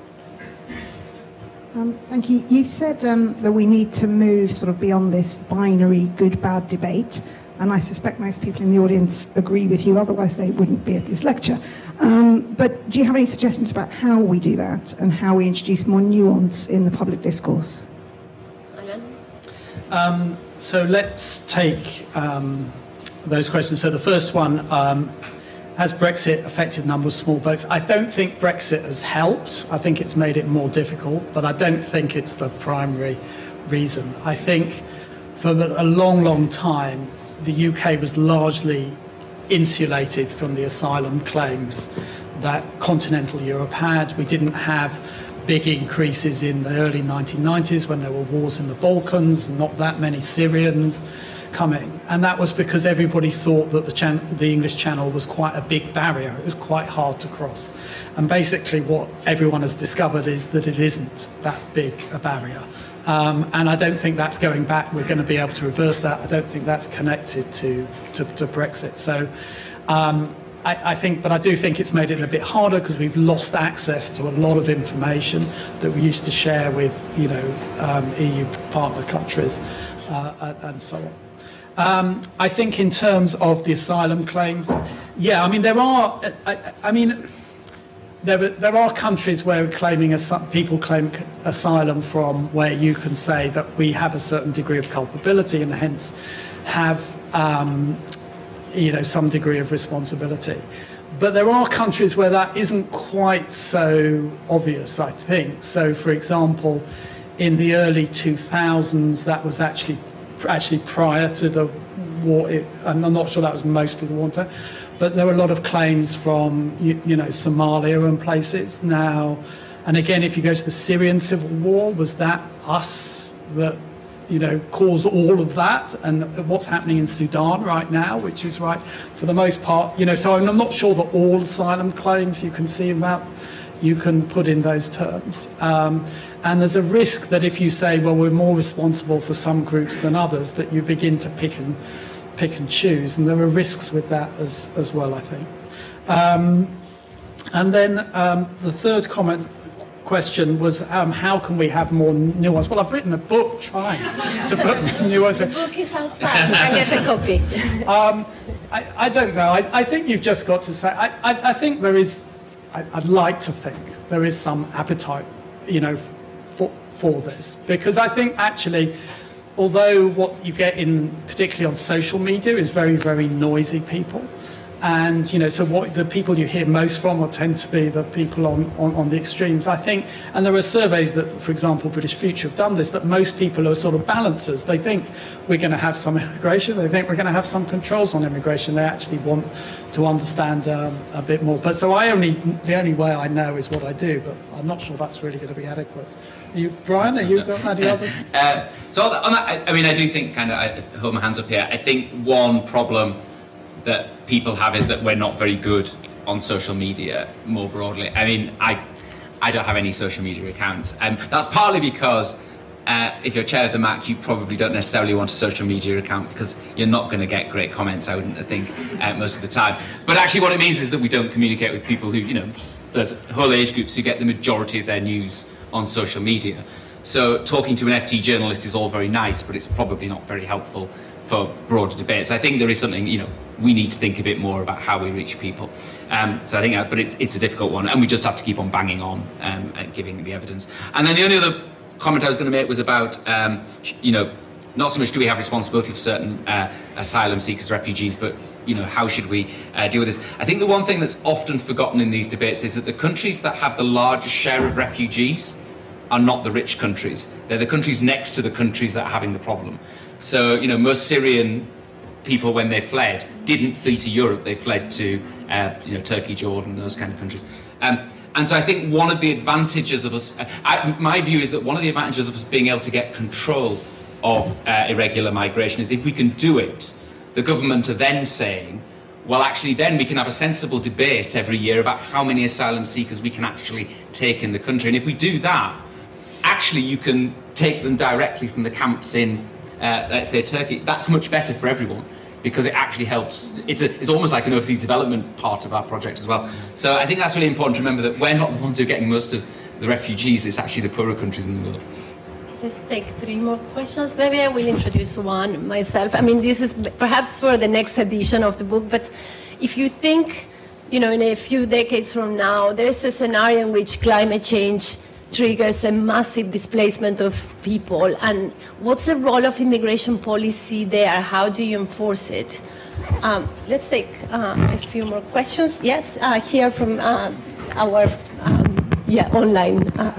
Um, thank you. You've said um, that we need to move sort of beyond this binary good-bad debate, and I suspect most people in the audience agree with you, otherwise they wouldn't be at this lecture. Um, but do you have any suggestions about how we do that and how we introduce more nuance in the public discourse? Alan? Um, so let's take um, those questions. So the first one, um, has Brexit affected the number of small boats? I don't think Brexit has helped. I think it's made it more difficult, but I don't think it's the primary reason. I think for a long, long time, the U K was largely insulated from the asylum claims that continental Europe had. We didn't have big increases in the early nineteen nineties when there were wars in the Balkans, not that many Syrians coming, and that was because everybody thought that the, chan the English Channel was quite a big barrier. It was quite hard to cross, and basically what everyone has discovered is that it isn't that big a barrier, um, and I don't think that's going back. We're going to be able to reverse that. I don't think that's connected to, to, to Brexit. So um, I, I think, but I do think it's made it a bit harder because we've lost access to a lot of information that we used to share with, you know, um, E U partner countries uh, and so on. Um, I think in terms of the asylum claims, yeah, I mean, there are, I, I mean, there are, there are countries where claiming as people claim asylum from where you can say that we have a certain degree of culpability and hence have, um, you know, some degree of responsibility. But there are countries where that isn't quite so obvious, I think. So, for example, in the early two thousands, that was actually actually prior to the war, it, and I'm not sure that was mostly the war, but there were a lot of claims from, you, you know, Somalia and places now. And again, if you go to the Syrian civil war, was that us that, you know, caused all of that? And what's happening in Sudan right now, which is right, for the most part, you know, so I'm not sure that all asylum claims you can see about, you can put in those terms. Um, And there's a risk that if you say, well, we're more responsible for some groups than others, that you begin to pick and pick and choose. And there are risks with that as, as well, I think. Um, and then um, the third comment question was um, how can we have more nuance? Well, I've written a book trying to put nuance. The book is outside. You can get a copy. um, I, I don't know. I, I think you've just got to say. I, I, I think there is. I, I'd like to think there is some appetite, you know, for for this, because I think actually, although what you get in, particularly on social media, is very very noisy people. And, you know, so what the people you hear most from will tend to be the people on, on, on the extremes, I think. And there are surveys that, for example, British Future have done this, that most people are sort of balancers. They think we're going to have some immigration. They think we're going to have some controls on immigration. They actually want to understand um, a bit more. But so I only, the only way I know is what I do, but I'm not sure that's really going to be adequate. You, Brian, have you got any other? Uh, so on that, I, I mean, I do think, kind of, I hold my hands up here, I think one problem that people have is that we're not very good on social media more broadly. I mean, I I don't have any social media accounts. And um, that's partly because uh, if you're chair of the M A C, you probably don't necessarily want a social media account because you're not going to get great comments, I wouldn't think, uh, most of the time. But actually what it means is that we don't communicate with people who, you know, there's whole age groups who get the majority of their news on social media. So talking to an F T journalist is all very nice, but it's probably not very helpful for broader debates. I think there is something, you know, we need to think a bit more about how we reach people. Um, so I think, uh, but it's it's a difficult one, and we just have to keep on banging on um, and giving the evidence. And then the only other comment I was going to make was about, um, you know, not so much do we have responsibility for certain uh, asylum seekers, refugees, but you know, how should we uh, deal with this? I think the one thing that's often forgotten in these debates is that the countries that have the largest share of refugees are not the rich countries. They're the countries next to the countries that are having the problem. So, you know, most Syrian people, when they fled, didn't flee to Europe. They fled to, uh, you know, Turkey, Jordan, those kind of countries. Um, and so I think one of the advantages of us, uh, I, my view is that one of the advantages of us being able to get control of uh, irregular migration is if we can do it, the government are then saying, well, actually, then we can have a sensible debate every year about how many asylum seekers we can actually take in the country. And if we do that, actually, you can take them directly from the camps in, uh, let's say, Turkey. That's much better for everyone because it actually helps. It's, a, it's almost like an overseas development part of our project as well. So I think that's really important to remember that we're not the ones who are getting most of the refugees. It's actually the poorer countries in the world. Let's take three more questions. Maybe I will introduce one myself. I mean, this is perhaps for the next edition of the book, but if you think, you know, in a few decades from now, there's a scenario in which climate change triggers a massive displacement of people, and what's the role of immigration policy there? How do you enforce it? Um, let's take uh, a few more questions. Yes, uh, here from uh, our um, yeah online. Uh,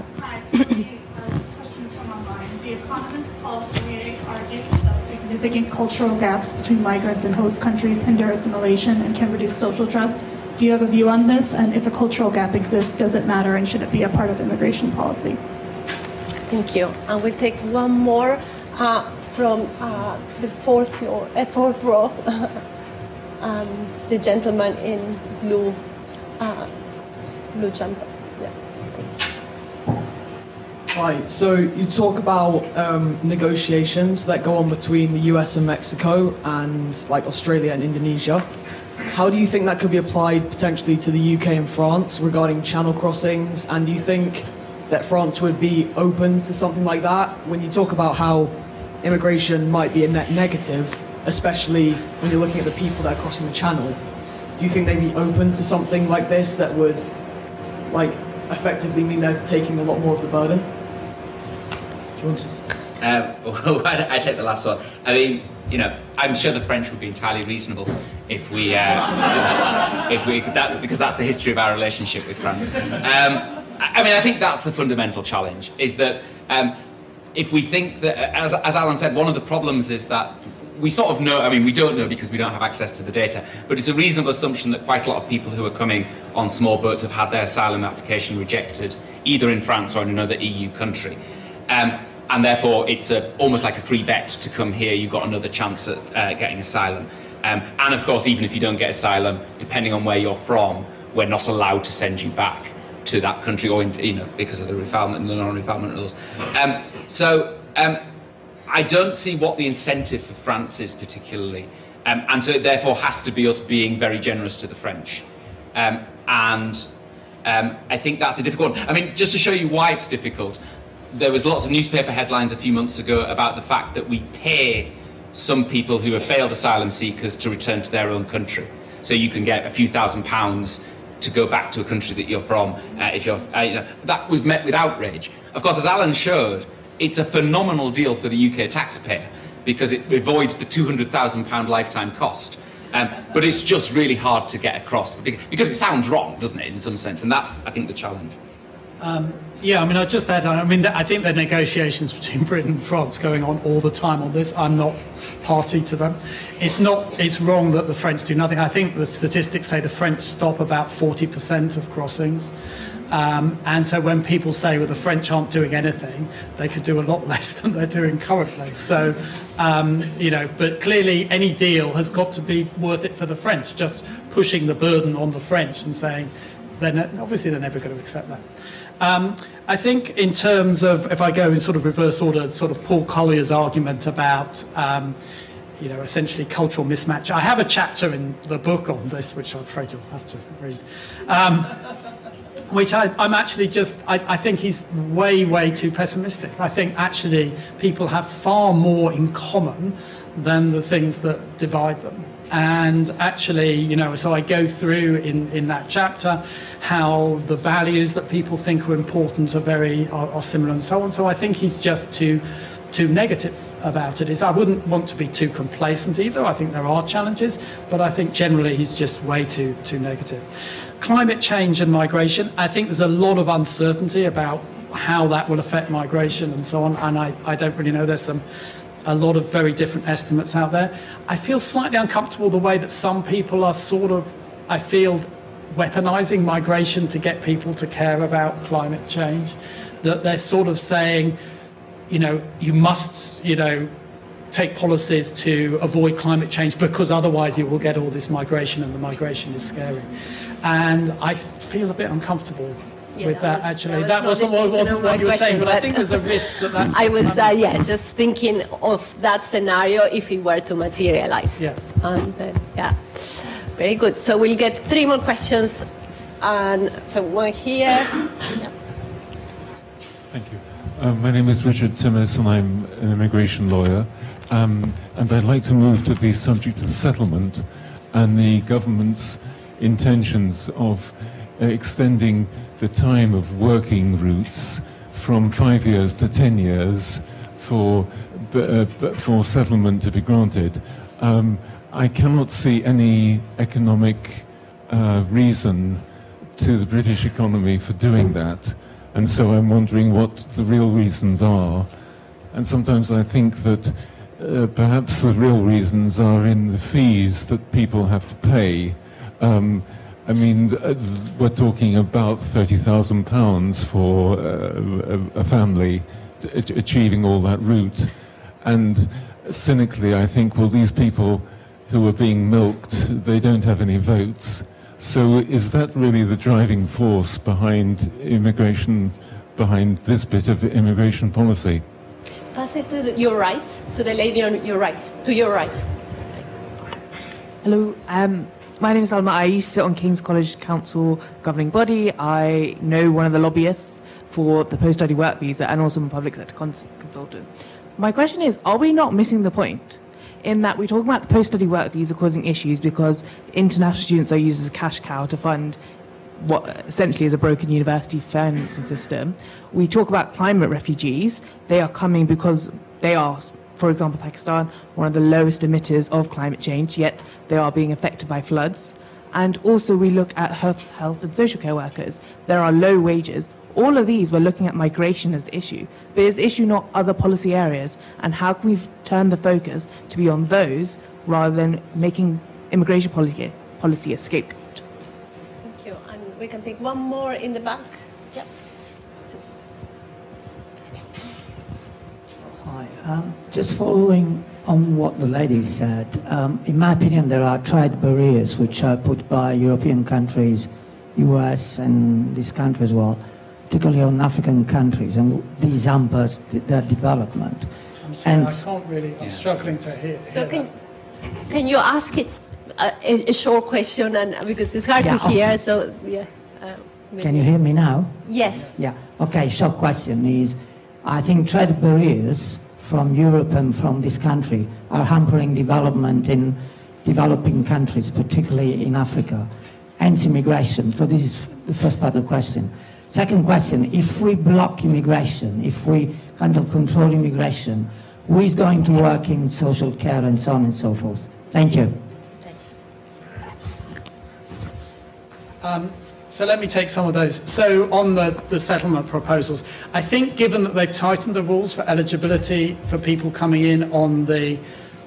Significant cultural gaps between migrants and host countries hinder assimilation and can reduce social trust. Do you have a view on this? And if a cultural gap exists, does it matter and should it be a part of immigration policy? Thank you. And we'll take one more uh, from uh, the fourth floor, uh, fourth row. um, the gentleman in blue, uh, blue jumper. Yeah. Right, so you talk about um, negotiations that go on between the U S and Mexico and like Australia and Indonesia. How do you think that could be applied potentially to the U K and France regarding channel crossings? And do you think that France would be open to something like that? When you talk about how immigration might be a net negative, especially when you're looking at the people that are crossing the channel, do you think they'd be open to something like this that would like effectively mean they're taking a lot more of the burden? Do you want to? Uh, well, I, I take the last one. I mean, you know, I'm sure the French would be entirely reasonable if we, uh, if we, that, because that's the history of our relationship with France. Um, I mean, I think that's the fundamental challenge, is that um, if we think that, as, as Alan said, one of the problems is that we sort of know, I mean, we don't know because we don't have access to the data, but it's a reasonable assumption that quite a lot of people who are coming on small boats have had their asylum application rejected, either in France or in another E U country. Um, and therefore, it's a, almost like a free bet to come here. You've got another chance at uh, getting asylum. Um, and of course, even if you don't get asylum, depending on where you're from, we're not allowed to send you back to that country, or in, you know, because of the refoulement and the non-refoulement rules. Um, so um, I don't see what the incentive for France is particularly, um, and so it therefore has to be us being very generous to the French. Um, and Um, I think that's a difficult one. I mean, just to show you why it's difficult, there was lots of newspaper headlines a few months ago about the fact that we pay some people who have failed asylum seekers to return to their own country. So you can get a few thousand pounds to go back to a country that you're from. Uh, if you're, uh, you know, that was met with outrage. Of course, as Alan showed, it's a phenomenal deal for the U K taxpayer because it avoids the two hundred thousand pounds lifetime cost. Um, but it's just really hard to get across because it sounds wrong, doesn't it, in some sense? And that's, I think, the challenge. Um, yeah, I mean, I just add, I mean, I think there are negotiations between Britain and France going on all the time on this. I'm not party to them. It's not, it's wrong that the French do nothing. I think the statistics say the French stop about forty percent of crossings. Um, and so when people say, well, the French aren't doing anything, they could do a lot less than they're doing currently. So, um, you know, but clearly any deal has got to be worth it for the French, just pushing the burden on the French and saying, they're ne- obviously they're never going to accept that. Um, I think in terms of, if I go in sort of reverse order, sort of Paul Collier's argument about, um, you know, essentially cultural mismatch. I have a chapter in the book on this, which I'm afraid you'll have to read. Um, which I, I'm actually just, I, I think he's way, way too pessimistic. I think actually people have far more in common than the things that divide them. And actually, you know, so I go through in, in that chapter how the values that people think are important are very, are, are similar and so on. So I think he's just too, too negative about it. Is I wouldn't want to be too complacent either. I think there are challenges, but I think generally he's just way too, too negative. Climate change and migration, I think there's a lot of uncertainty about how that will affect migration and so on, and I, I don't really know. There's some a lot of very different estimates out there. I feel slightly uncomfortable the way that some people are sort of, I feel, weaponizing migration to get people to care about climate change, that they're sort of saying, you know, you must, you know, take policies to avoid climate change because otherwise you will get all this migration and the migration is scary. And I feel a bit uncomfortable yeah, with that, that was, actually. That, that wasn't what, what, what you were saying, but, but I think there's a risk that that's... I was, uh, yeah, just thinking of that scenario if it were to materialize. Yeah. And then, yeah. Very good. So we'll get three more questions. And so one here. Yeah. Thank you. Uh, my name is Richard Timmis and I'm an immigration lawyer. Um, and I'd like to move to the subject of settlement and the government's intentions of uh, extending the time of working routes from five years to ten years for uh, for settlement to be granted. Um, I cannot see any economic uh, reason to the British economy for doing that, and so I'm wondering what the real reasons are. And sometimes I think that uh, perhaps the real reasons are in the fees that people have to pay. Um, I mean, we're talking about thirty thousand pounds for uh, a family achieving all that route. And cynically, I think, well, these people who are being milked, they don't have any votes. So is that really the driving force behind immigration, behind this bit of immigration policy? Pass it to the, your right, to the lady on your right, to your right. Hello. Um, My name is Alma. I used to sit on King's College Council governing body. I know one of the lobbyists for the post-study work visa and also I'm a public sector cons- consultant. My question is, are we not missing the point in that we're talking about the post-study work visa causing issues because international students are used as a cash cow to fund what essentially is a broken university financing system? We talk about climate refugees. They are coming because they are... For example, Pakistan, one of the lowest emitters of climate change, yet they are being affected by floods. And also we look at health, health and social care workers. There are low wages. All of these, we're looking at migration as the issue. But is the issue not other policy areas? And how can we turn the focus to be on those rather than making immigration policy, policy a scapegoat? Thank you. And we can take one more in the back. Yep. Just... Hi. Um, just following on what the lady said, um, in my opinion, there are trade barriers which are put by European countries, U S and this country as well, particularly on African countries, and these hampers their development. I'm sorry, and I can't really, I'm yeah. struggling to hear. So hear can, can you ask it uh, a, a short question, and because it's hard yeah, to hear, okay. so yeah. Uh, Can you hear me now? Yes. Yeah. Okay, short question is, I think trade barriers from Europe and from this country are hampering development in developing countries, particularly in Africa, hence immigration. So this is the first part of the question. Second question, if we block immigration, if we kind of control immigration, who is going to work in social care and so on and so forth? Thank you. Thanks. Um, so let me take some of those. So on the, the settlement proposals, I think given that they've tightened the rules for eligibility for people coming in on the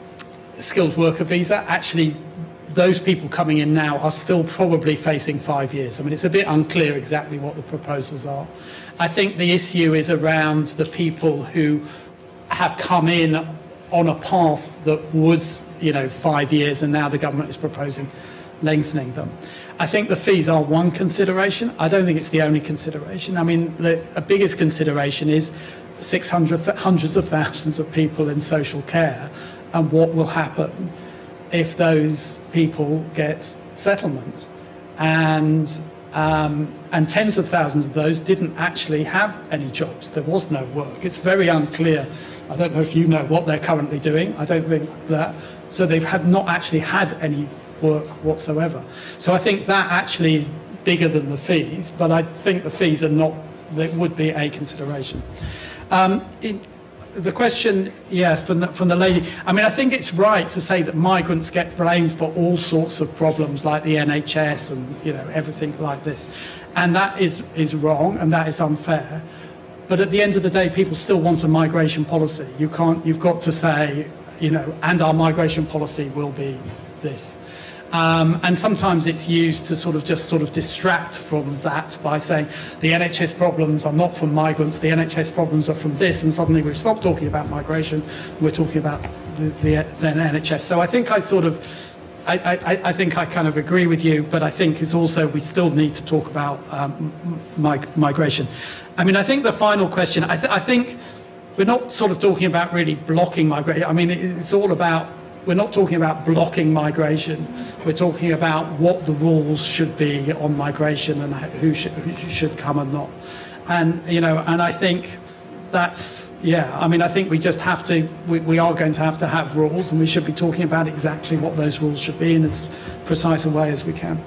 skilled worker visa, actually those people coming in now are still probably facing five years. I mean, it's a bit unclear exactly what the proposals are. I think the issue is around the people who have come in on a path that was, you know, five years, and now the government is proposing lengthening them. I think the fees are one consideration. I don't think it's the only consideration. I mean, the, the biggest consideration is six hundred, hundreds of thousands of people in social care, and what will happen if those people get settlement. And Um, and tens of thousands of those didn't actually have any jobs. There was no work. It's very unclear. I don't know if you know what they're currently doing. I don't think that. So they've had not actually had any work whatsoever. So I think that actually is bigger than the fees, but I think the fees are not, that would be a consideration. Um, in, The question, yes, from the, from the lady. I mean, I think it's right to say that migrants get blamed for all sorts of problems like the N H S and, you know, everything like this. And that is, is wrong, and that is unfair. But at the end of the day, people still want a migration policy. You can't, you've got to say, you know, and our migration policy will be this. Um, and sometimes it's used to sort of just sort of distract from that by saying the N H S problems are not from migrants, the N H S problems are from this, and suddenly we've stopped talking about migration, we're talking about the, the, the N H S. So I think I sort of, I, I, I think I kind of agree with you, but I think it's also, we still need to talk about um, mig- migration. I mean, I think the final question, I, th- I think we're not sort of talking about really blocking migration. I mean, it's all about, we're not talking about blocking migration. We're talking about what the rules should be on migration and who should, who should come and not. And, you know, and I think that's, yeah, I mean, I think we just have to, we, we are going to have to have rules, and we should be talking about exactly what those rules should be in as precise a way as we can.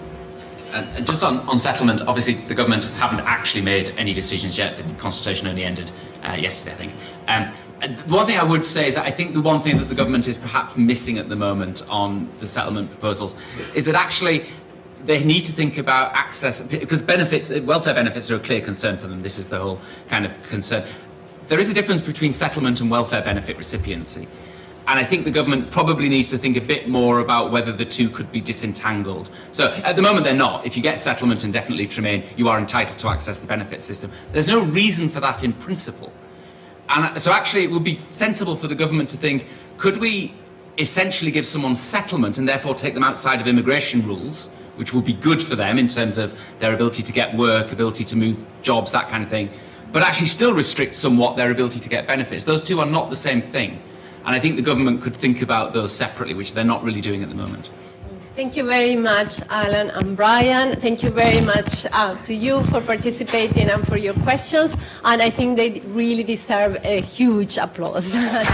And just on, on settlement, obviously the government haven't actually made any decisions yet. The consultation only ended uh, yesterday, I think. Um, and one thing I would say is that I think the one thing that the government is perhaps missing at the moment on the settlement proposals is that actually they need to think about access, because benefits, welfare benefits are a clear concern for them. This is the whole kind of concern. There is a difference between settlement and welfare benefit recipiency. And I think the government probably needs to think a bit more about whether the two could be disentangled. So at the moment, they're not. If you get settlement and definite leave to remain, you are entitled to access the benefit system. There's no reason for that in principle. And so actually, it would be sensible for the government to think, could we essentially give someone settlement and therefore take them outside of immigration rules, which would be good for them in terms of their ability to get work, ability to move jobs, that kind of thing, but actually still restrict somewhat their ability to get benefits. Those two are not the same thing. And I think the government could think about those separately, which they're not really doing at the moment. Thank you very much, Alan and Brian. Thank you very much uh, to you for participating and for your questions. And I think they really deserve a huge applause.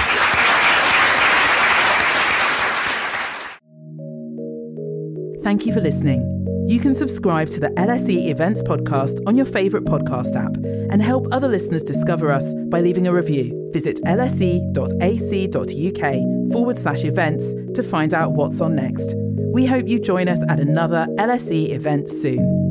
Thank you for listening. You can subscribe to the L S E Events podcast on your favourite podcast app and help other listeners discover us by leaving a review. Visit lse.ac.uk forward slash events to find out what's on next. We hope you join us at another L S E event soon.